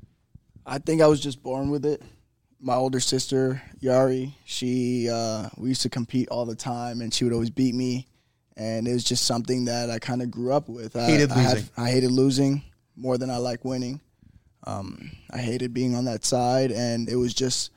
I think I was just born with it. My older sister, Yari, she uh, we used to compete all the time, and she would always beat me. And it was just something that I kind of grew up with. I hated I, losing. I, had, I hated losing more than I like winning. Um, I hated being on that side, and it was just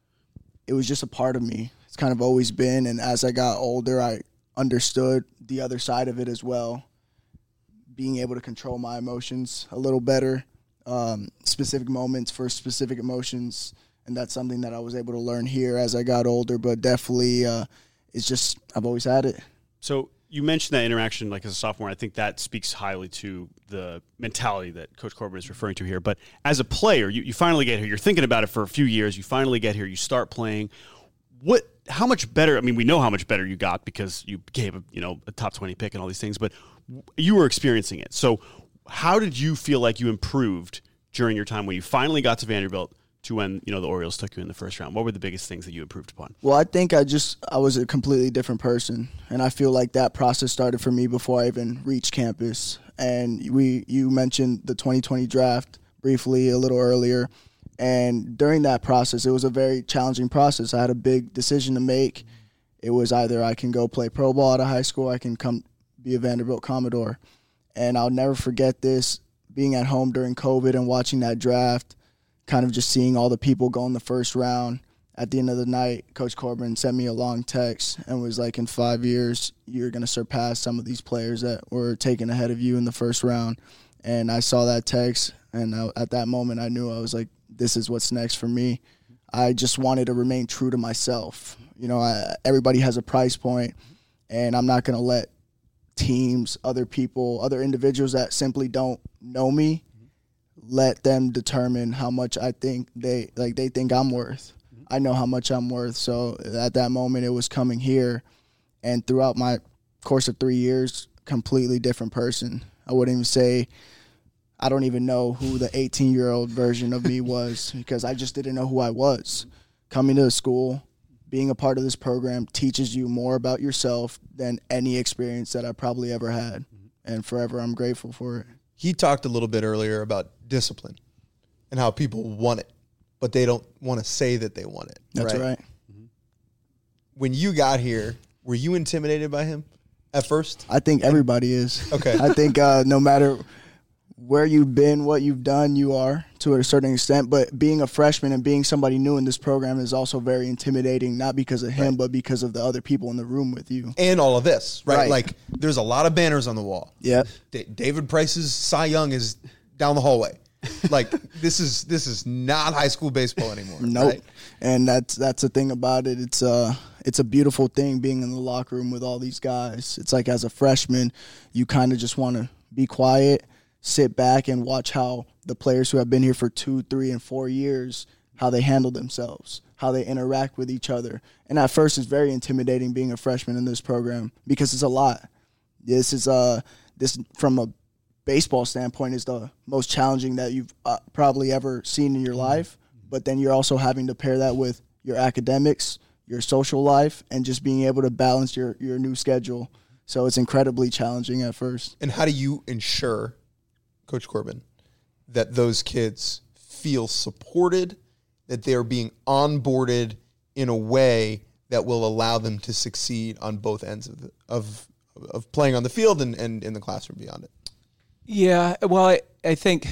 it was just a part of me. It's kind of always been, and as I got older, I understood the other side of it as well, being able to control my emotions a little better, um, specific moments for specific emotions. And that's something that I was able to learn here as I got older, but definitely uh, it's just I've always had it. So you mentioned that interaction like as a sophomore. I think that speaks highly to the mentality that Coach Corbin is referring to here. But as a player, you, you finally get here. You're thinking about it for a few years. You finally get here. You start playing. What? How much better? I mean, we know how much better you got because you became a, you know, a top twenty pick and all these things, but you were experiencing it. So how did you feel like you improved during your time when you finally got to Vanderbilt to when, you know, the Orioles took you in the first round? What were the biggest things that you improved upon? Well, I think I just I was a completely different person, and I feel like that process started for me before I even reached campus. And we you mentioned the twenty twenty draft briefly a little earlier, and during that process, it was a very challenging process. I had a big decision to make. It was either I can go play pro ball out of high school, or I can come be a Vanderbilt Commodore. And I'll never forget this, being at home during COVID and watching that draft, kind of just seeing all the people go in the first round at the end of the night, Coach Corbin sent me a long text and was like, in five years, you're going to surpass some of these players that were taken ahead of you in the first round. And I saw that text, and I, at that moment, I knew I was like, this is what's next for me. I just wanted to remain true to myself. You know, I, everybody has a price point, and I'm not going to let teams, other people, other individuals that simply don't know me, let them determine how much I think they like they think I'm worth. I know how much I'm worth. So at that moment, it was coming here, and throughout my course of three years, completely different person. I wouldn't even say I don't even know who the eighteen-year-old version of me was because I just didn't know who I was. Coming to the school, being a part of this program teaches you more about yourself than any experience that I probably ever had, and forever I'm grateful for it. He talked a little bit earlier about discipline and how people want it, but they don't want to say that they want it. That's right. right. When you got here, were you intimidated by him at first? I think everybody is. Okay. I think uh, no matter where you've been, what you've done, you are to a certain extent. But being a freshman and being somebody new in this program is also very intimidating, not because of him, right. but because of the other people in the room with you. And all of this, right? Right. Like, there's a lot of banners on the wall. Yeah. D- David Price's Cy Young is down the hallway. Like, this is this is not high school baseball anymore. Nope. Right? And that's that's the thing about it. It's uh it's a beautiful thing being in the locker room with all these guys. It's like as a freshman, you kind of just want to be quiet, sit back and watch how the players who have been here for two, three, and four years, how they handle themselves, how they interact with each other. And at first, it's very intimidating being a freshman in this program because it's a lot. This is uh this from a baseball standpoint is the most challenging that you've uh, probably ever seen in your life. But then you're also having to pair that with your academics, your social life, and just being able to balance your, your new schedule. So it's incredibly challenging at first. And how do you ensure, Coach Corbin, that those kids feel supported, that they're being onboarded in a way that will allow them to succeed on both ends of the, of of playing on the field and, and in the classroom beyond it? Yeah, well, I, I think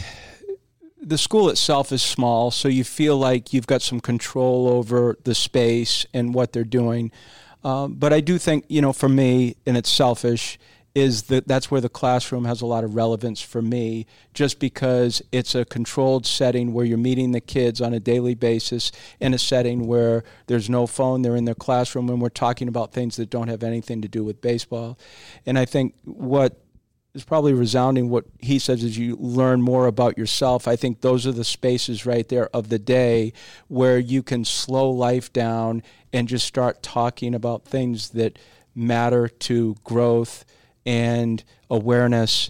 the school itself is small, so you feel like you've got some control over the space and what they're doing. Um, but I do think, you know, for me, and it's selfish, is that that's where the classroom has a lot of relevance for me, just because it's a controlled setting where you're meeting the kids on a daily basis in a setting where there's no phone, they're in their classroom, and we're talking about things that don't have anything to do with baseball. And I think what is probably resounding what he says is you learn more about yourself. I think those are the spaces right there of the day where you can slow life down and just start talking about things that matter to growth and awareness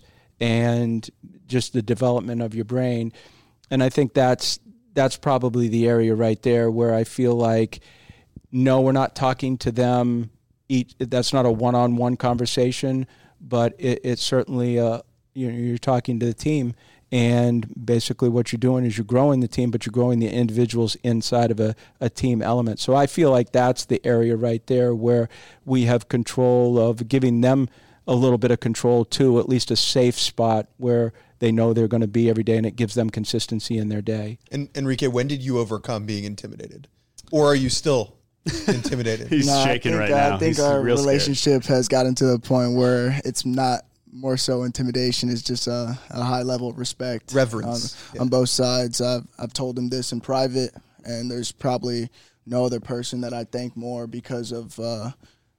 and just the development of your brain. And I think that's that's probably the area right there where I feel like, no, we're not talking to them. Each, that's not a one-on-one conversation, but it, it's certainly a, you know, you're talking to the team. And basically what you're doing is you're growing the team, but you're growing the individuals inside of a, a team element. So I feel like that's the area right there where we have control of giving them a little bit of control too, at least a safe spot where they know they're going to be every day, and it gives them consistency in their day. And Enrique, when did you overcome being intimidated? Or are you still intimidated? He's no, shaking I think, right uh, now. I think He's our real relationship has gotten to the point where it's not more so intimidation. It's just a, a high level of respect. Reverence. On, yeah. on both sides. I've, I've told him this in private, and there's probably no other person that I thank more because of uh,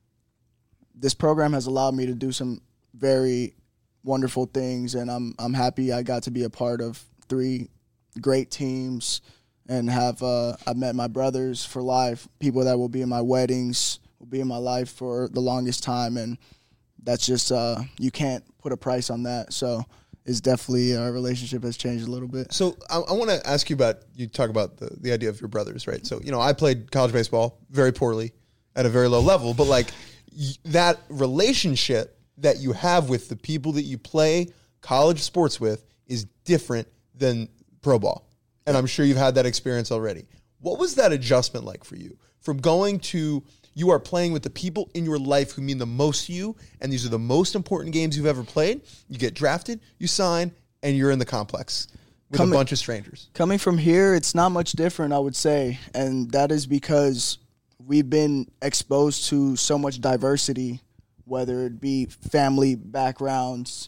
this program has allowed me to do some very wonderful things, and I'm I'm happy I got to be a part of three great teams and have uh, I've met my brothers for life, people that will be in my weddings, will be in my life for the longest time, and that's just uh, you can't put a price on that. So it's definitely our relationship has changed a little bit. So I, I want to ask you about, you talk about the, the idea of your brothers, right? So, you know, I played college baseball very poorly at a very low level, but like y- that relationship that you have with the people that you play college sports with is different than pro ball. And I'm sure you've had that experience already. What was that adjustment like for you? From going to, you are playing with the people in your life who mean the most to you, and these are the most important games you've ever played. You get drafted, you sign, and you're in the complex. with Coming- a bunch of strangers. Coming from here, it's not much different, I would say. And that is because we've been exposed to so much diversity, whether it be family backgrounds,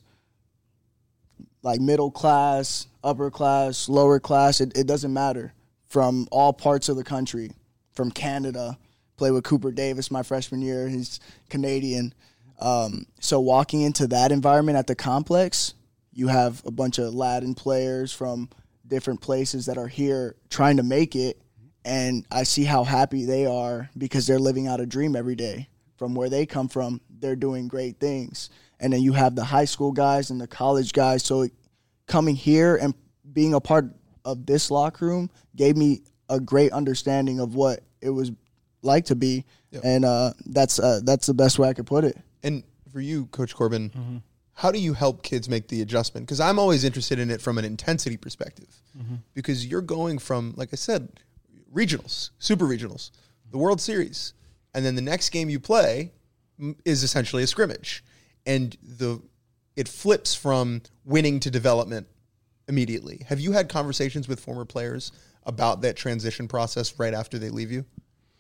like middle class, upper class, lower class. It, it doesn't matter. From all parts of the country, from Canada. Played with Cooper Davis my freshman year. He's Canadian. Um, so walking into that environment at the complex, you have a bunch of Latin players from different places that are here trying to make it, and I see how happy they are because they're living out a dream every day. From where they come from, they're doing great things. And then you have the high school guys and the college guys. So coming here and being a part of this locker room gave me a great understanding of what it was like to be, yep. and uh, that's uh, that's the best way I could put it. And for you, Coach Corbin, mm-hmm. how do you help kids make the adjustment? Because I'm always interested in it from an intensity perspective, mm-hmm. because you're going from, like I said, regionals, super regionals, the World Series, and then the next game you play is essentially a scrimmage, and the it flips from winning to development immediately. Have you had conversations with former players about that transition process right after they leave you?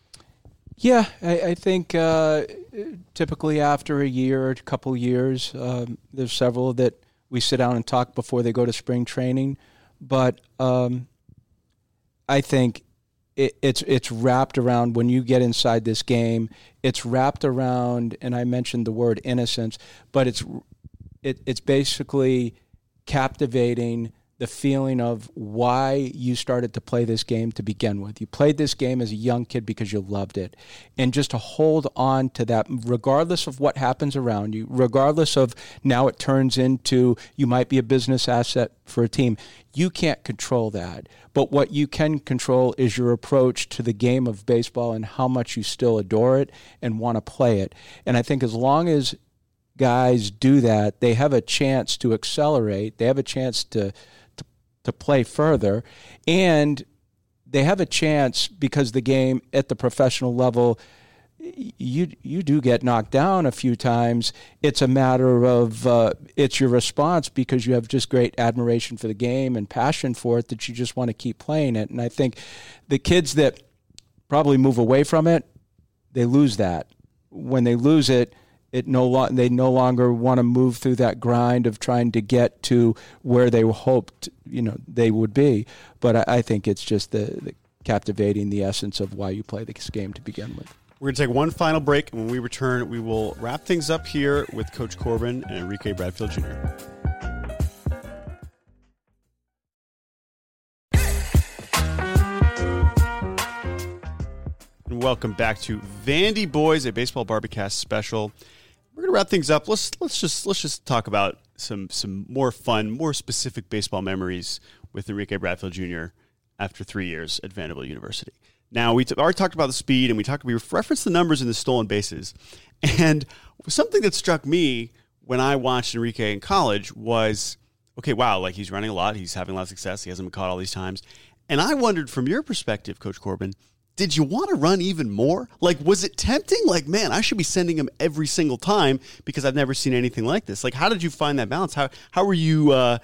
Yeah, I, I think uh, typically after a year or a couple years, um, there's several that we sit down and talk before they go to spring training. But um, I think it, it's it's wrapped around, when you get inside this game, it's wrapped around, and I mentioned the word innocence, but it's it, it's basically captivating the feeling of why you started to play this game to begin with. You played this game as a young kid because you loved it. And just to hold on to that, regardless of what happens around you, regardless of now it turns into you might be a business asset for a team, you can't control that. But what you can control is your approach to the game of baseball and how much you still adore it and want to play it. And I think as long as guys do that, they have a chance to accelerate, they have a chance to to play further, and they have a chance because the game at the professional level, you you do get knocked down a few times. It's a matter of uh, it's your response because you have just great admiration for the game and passion for it that you just want to keep playing it. And I think the kids that probably move away from it, they lose that. When they lose it, It no lo- they no longer want to move through that grind of trying to get to where they hoped, you know, they would be. But I, I think it's just the, the captivating the essence of why you play this game to begin with. We're going to take one final break, and when we return, we will wrap things up here with Coach Corbin and Enrique Bradfield Junior And welcome back to Vandy Boys, a baseball Barbecast special. We're gonna wrap things up. Let's let's just let's just talk about some some more fun, more specific baseball memories with Enrique Bradfield Junior after three years at Vanderbilt University. Now we t- already talked about the speed, and we talked we referenced the numbers in the stolen bases, and something that struck me when I watched Enrique in college was, okay, wow, like he's running a lot, he's having a lot of success, he hasn't been caught all these times, and I wondered from your perspective, Coach Corbin, did you want to run even more? Like, was it tempting? Like, man, I should be sending him every single time because I've never seen anything like this. Like, how did you find that balance? How how were you uh,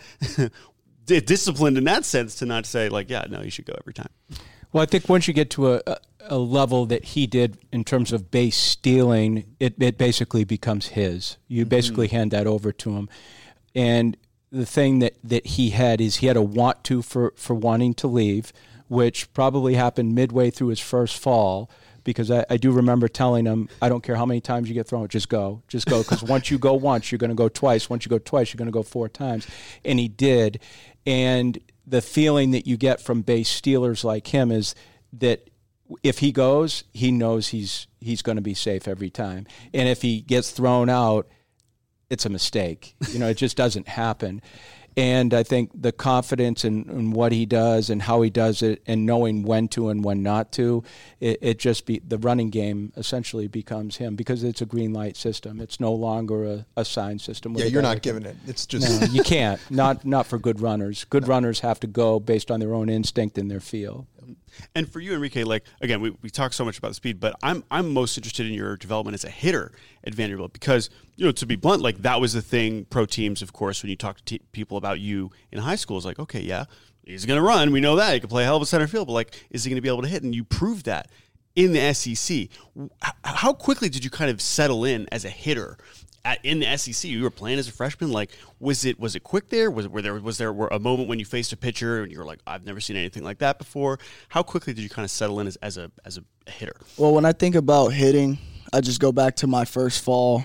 disciplined in that sense to not say, like, yeah, no, you should go every time? Well, I think once you get to a, a level that he did in terms of base stealing, it, it basically becomes his. You mm-hmm. basically hand that over to him. And the thing that, that he had is he had a want to for, for wanting to leave, which probably happened midway through his first fall, because I, I do remember telling him, I don't care how many times you get thrown, just go, just go, because once you go once, you're going to go twice. Once you go twice, you're going to go four times. And he did. And the feeling that you get from base stealers like him is that if he goes, he knows he's he's going to be safe every time. And if he gets thrown out, it's a mistake. You know, it just doesn't happen. And I think the confidence in, in what he does and how he does it and knowing when to and when not to, it, it just be the running game essentially becomes him because it's a green light system. It's no longer a, a sign system. Yeah, you're not giving it. It's just no, you can't. Not not for good runners. Good no. runners have to go based on their own instinct and their feel. And for you, Enrique, like again, we, we talk so much about the speed, but I'm I'm most interested in your development as a hitter at Vanderbilt because, you know, to be blunt, like that was the thing. Pro teams, of course, when you talk to te- people about you in high school, is like, okay, yeah, he's going to run. We know that. He can play a hell of a center field, but like, is he going to be able to hit? And you proved that in the S E C. How quickly did you kind of settle in as a hitter at, in the S E C? You were playing as a freshman. Like, was it was it quick there? Was it, were there was there a moment when you faced a pitcher and you were like, I've never seen anything like that before? How quickly did you kind of settle in as, as a as a hitter? Well, when I think about hitting, I just go back to my first fall,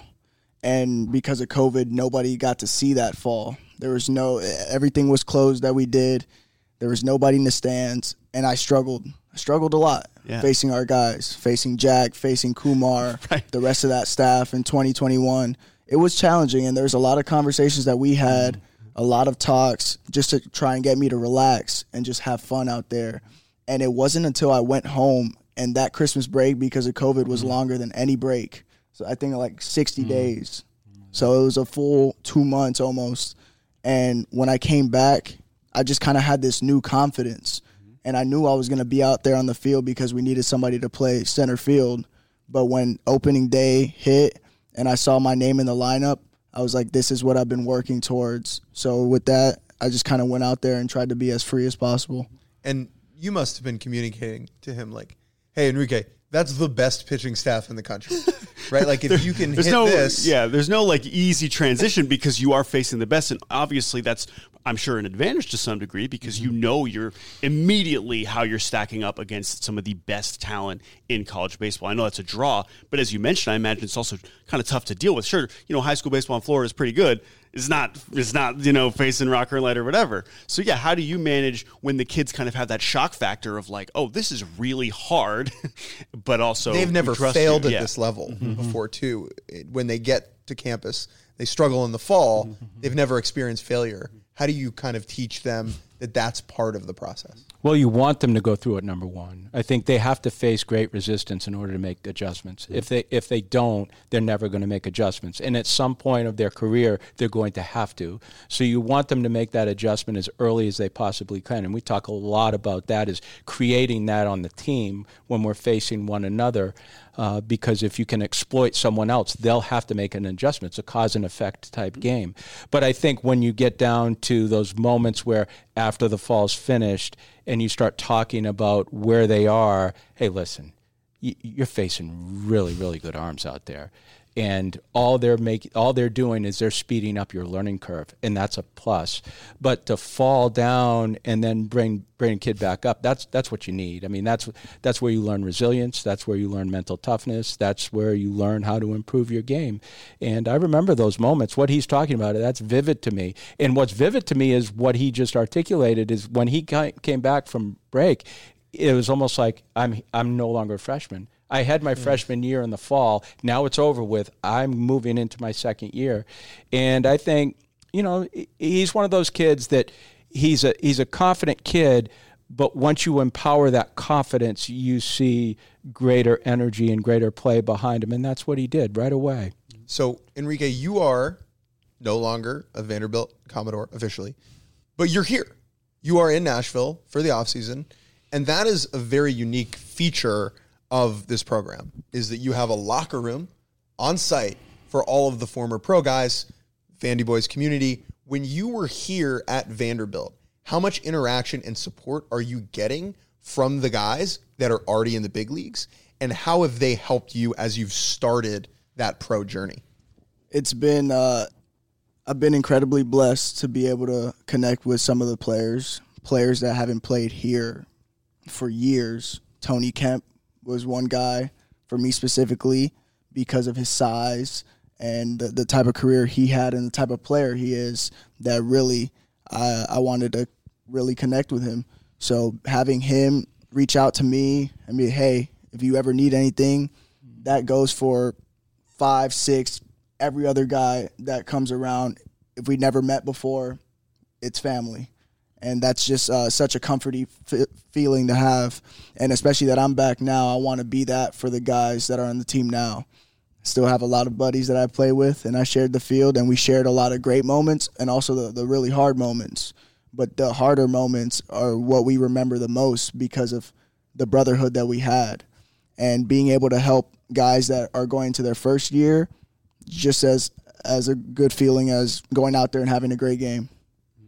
and because of COVID, nobody got to see that fall. There was no everything was closed that we did. There was nobody in the stands, and I struggled. I struggled a lot yeah. facing our guys, facing Jack, facing Kumar, right. the rest of that staff in twenty twenty-one. It was challenging, and there was a lot of conversations that we had, a lot of talks just to try and get me to relax and just have fun out there. And it wasn't until I went home, and that Christmas break, because of COVID, was longer than any break. So I think like sixty mm. days. So it was a full two months almost. And when I came back, I just kind of had this new confidence. And I knew I was going to be out there on the field because we needed somebody to play center field. But when opening day hit and I saw my name in the lineup, I was like, this is what I've been working towards. So with that, I just kind of went out there and tried to be as free as possible. And you must have been communicating to him like, hey, Enrique, that's the best pitching staff in the country, right? Like if there, you can hit no, this. Yeah, there's no like easy transition because you are facing the best. And obviously that's, I'm sure, an advantage to some degree because you know you're immediately how you're stacking up against some of the best talent in college baseball. I know that's a draw, but as you mentioned, I imagine it's also kind of tough to deal with. Sure, you know, high school baseball in Florida is pretty good. It's not, it's not, you know, facing Rocker and Light or whatever. So, yeah, how do you manage when the kids kind of have that shock factor of like, oh, this is really hard, but also they've never failed you. at yeah. this level mm-hmm. before, too. When they get to campus, they struggle in the fall. Mm-hmm. They've never experienced failure. How do you kind of teach them that that's part of the process? Well, you want them to go through it, number one. I think they have to face great resistance in order to make adjustments. If they if they don't, they're never going to make adjustments. And at some point of their career, they're going to have to. So you want them to make that adjustment as early as they possibly can. And we talk a lot about that, is creating that on the team when we're facing one another. Uh, because if you can exploit someone else, they'll have to make an adjustment. It's a cause and effect type game. But I think when you get down to those moments where after the fall's finished and you start talking about where they are, hey, listen, you're facing really, really good arms out there. And all they're making, all they're doing is they're speeding up your learning curve, and that's a plus. But to fall down and then bring bring a kid back up, that's that's what you need. I mean, that's that's where you learn resilience. That's where you learn mental toughness. That's where you learn how to improve your game. And I remember those moments. What he's talking about, that's vivid to me. And what's vivid to me is what he just articulated is when he came back from break, it was almost like I'm I'm no longer a freshman. I had my mm. freshman year in the fall. Now it's over with. I'm moving into my second year. And I think, you know, he's one of those kids that he's a he's a confident kid, but once you empower that confidence, you see greater energy and greater play behind him, and that's what he did right away. So, Enrique, you are no longer a Vanderbilt Commodore officially, but you're here. You are in Nashville for the offseason, and that is a very unique feature of this program, is that you have a locker room on site for all of the former pro guys, Vandy Boys community. When you were here at Vanderbilt, how much interaction and support are you getting from the guys that are already in the big leagues? And how have they helped you as you've started that pro journey? It's been, uh, I've been incredibly blessed to be able to connect with some of the players, players that haven't played here for years. Tony Kemp was one guy for me specifically because of his size and the, the type of career he had and the type of player he is, that really I, I wanted to really connect with him. So having him reach out to me and be, hey, if you ever need anything, that goes for five, six, every other guy that comes around. If we never met before, it's family. And that's just uh, such a comforting f- feeling to have. And especially that I'm back now, I want to be that for the guys that are on the team now. Still have a lot of buddies that I play with, and I shared the field, and we shared a lot of great moments and also the, the really hard moments. But the harder moments are what we remember the most because of the brotherhood that we had. And being able to help guys that are going to their first year just as, as a good feeling as going out there and having a great game.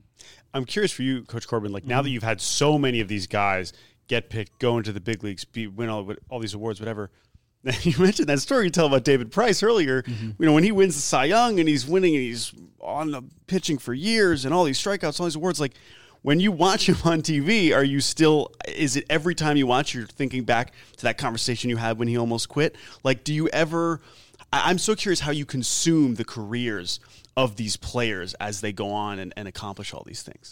I'm curious for you, Coach Corbin, like mm-hmm. now that you've had so many of these guys get picked, go into the big leagues, be, win all, all these awards, whatever. You mentioned that story you tell about David Price earlier. Mm-hmm. You know, when he wins the Cy Young and he's winning and he's on the pitching for years and all these strikeouts, all these awards, like when you watch him on T V, are you still, is it every time you watch, you're thinking back to that conversation you had when he almost quit? Like, do you ever, I'm so curious how you consume the careers of these players as they go on and, and accomplish all these things.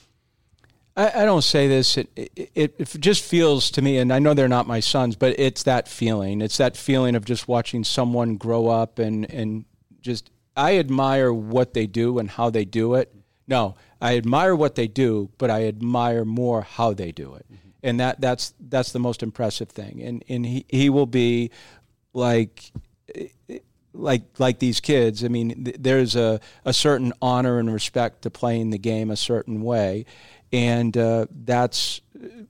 I, I don't say this. It, it, it just feels to me, and I know they're not my sons, but it's that feeling. It's that feeling of just watching someone grow up and, and just, I admire what they do and how they do it. No, I admire what they do, but I admire more how they do it. Mm-hmm. And that that's that's the most impressive thing. And and he, he will be like like like these kids. I mean, th- there's a, a certain honor and respect to playing the game a certain way. And uh, that's,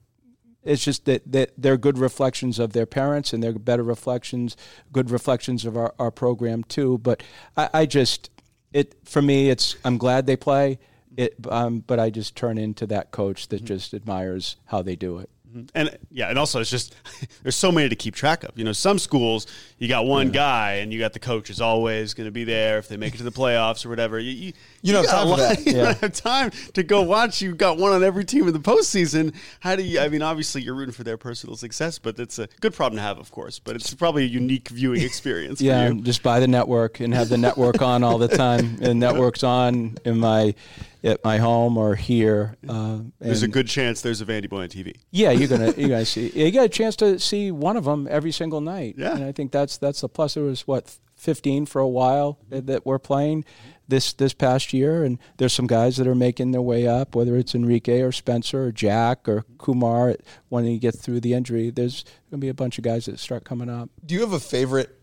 it's just that, that they're good reflections of their parents, and they're better reflections, good reflections of our, our program too. But I, I just, it for me, it's, I'm glad they play, it, um, but I just turn into that coach that just admires how they do it. And yeah, and also it's just there's so many to keep track of. You know, some schools you got one yeah. guy and you got the coach is always going to be there if they make it to the playoffs or whatever. You, you, you don't you have time for that. You yeah. don't have time to go watch. You've got one on every team in the postseason. How do you? I mean, obviously you're rooting for their personal success, but it's a good problem to have, of course. But it's probably a unique viewing experience. yeah, for you. Just buy the network and have the network on all the time. And network's on in my. At my home or here. Uh, there's a good chance there's a Vandy Boy on T V. Yeah, you're gonna you're gonna see. You got a chance to see one of them every single night. Yeah, and I think that's that's the plus. There was what fifteen for a while that we're playing this this past year, and there's some guys that are making their way up. Whether it's Enrique or Spencer or Jack or Kumar, when he gets through the injury, there's gonna be a bunch of guys that start coming up. Do you have a favorite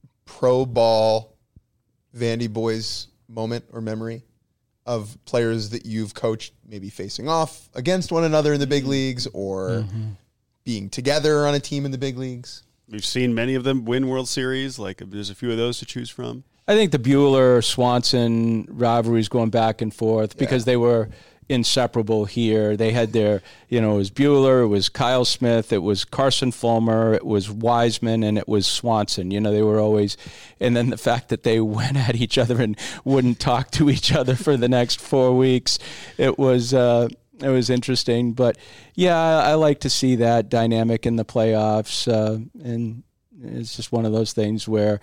pro ball Vandy Boys moment or memory of players that you've coached maybe facing off against one another in the big leagues or mm-hmm. being together on a team in the big leagues? We've seen many of them win World Series. Like there's a few of those to choose from. I think the Buehler-Swanson rivalries going back and forth because yeah. they were inseparable here. They had their, you know, it was Buehler, it was Kyle Smith, it was Carson Fulmer, it was Wiseman, and it was Swanson. You know, they were always, and then the fact that they went at each other and wouldn't talk to each other for the next four weeks, it was, uh, it was interesting. But yeah, I like to see that dynamic in the playoffs. Uh, and it's just one of those things where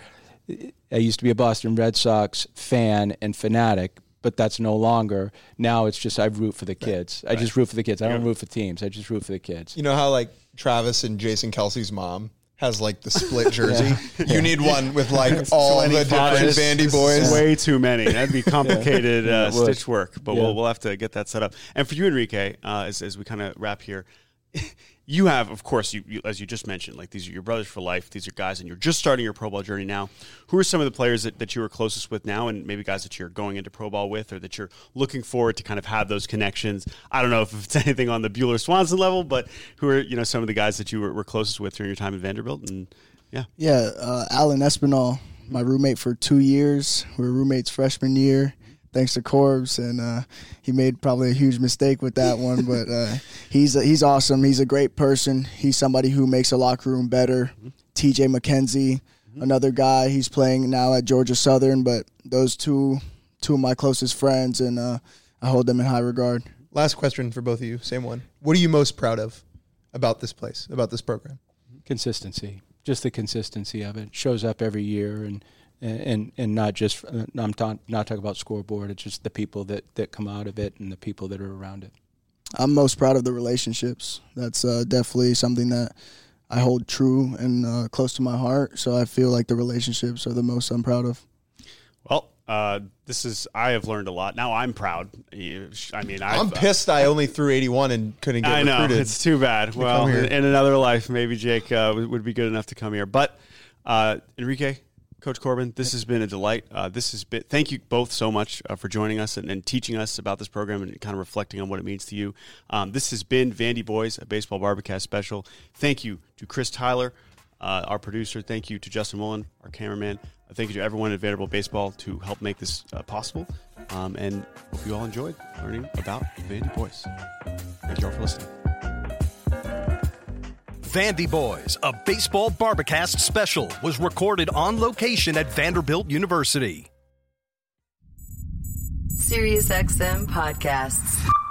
I used to be a Boston Red Sox fan and fanatic, but that's no longer. Now it's just I root for the kids. Right. I just root for the kids. I don't yeah. root for teams. I just root for the kids. You know how like Travis and Jason Kelsey's mom has like the split jersey? yeah. You yeah. need one with like all the different Vandy Boys. Way too many. That'd be complicated yeah. uh, stitch work, but yeah. we'll we'll have to get that set up. And for you, Enrique, uh, as, as we kind of wrap here, you have, of course, you, you as you just mentioned, like these are your brothers for life. These are guys, and you're just starting your pro ball journey now. Who are some of the players that, that you are closest with now, and maybe guys that you're going into pro ball with, or that you're looking forward to kind of have those connections? I don't know if it's anything on the Buehler-Swanson level, but who are you know some of the guys that you were, were closest with during your time at Vanderbilt? And yeah, yeah, uh, Alan Espinal, my roommate for two years. We were roommates freshman year. Thanks to Corbs, and uh, he made probably a huge mistake with that one, but uh, he's uh, he's awesome. He's a great person. He's somebody who makes a locker room better. Mm-hmm. T J McKenzie, mm-hmm. another guy. He's playing now at Georgia Southern, but those two two of my closest friends, and uh, I hold them in high regard. Last question for both of you, same one. What are you most proud of about this place, about this program? Consistency, just the consistency of it. Shows up every year, and. And and not just I'm ta- not talking about scoreboard. It's just the people that, that come out of it and the people that are around it. I'm most proud of the relationships. That's uh, definitely something that I hold true and uh, close to my heart. So I feel like the relationships are the most I'm proud of. Well, uh, this is I have learned a lot. Now I'm proud. I mean, I've, I'm pissed. I only threw eighty-one and couldn't get I know, recruited. It's too bad. Well, in, in another life, maybe Jake uh, would be good enough to come here. But uh, Enrique, Coach Corbin, this has been a delight. Uh, this has been. Thank you both so much uh, for joining us and, and teaching us about this program and kind of reflecting on what it means to you. Um, this has been Vandy Boys, a baseball barbacast special. Thank you to Chris Tyler, uh, our producer. Thank you to Justin Mullen, our cameraman. Uh, thank you to everyone at Vanderbilt Baseball to help make this uh, possible. Um, and hope you all enjoyed learning about Vandy Boys. Thank you all for listening. Vandy Boys, a baseball Barbacast special, was recorded on location at Vanderbilt University. SiriusXM Podcasts.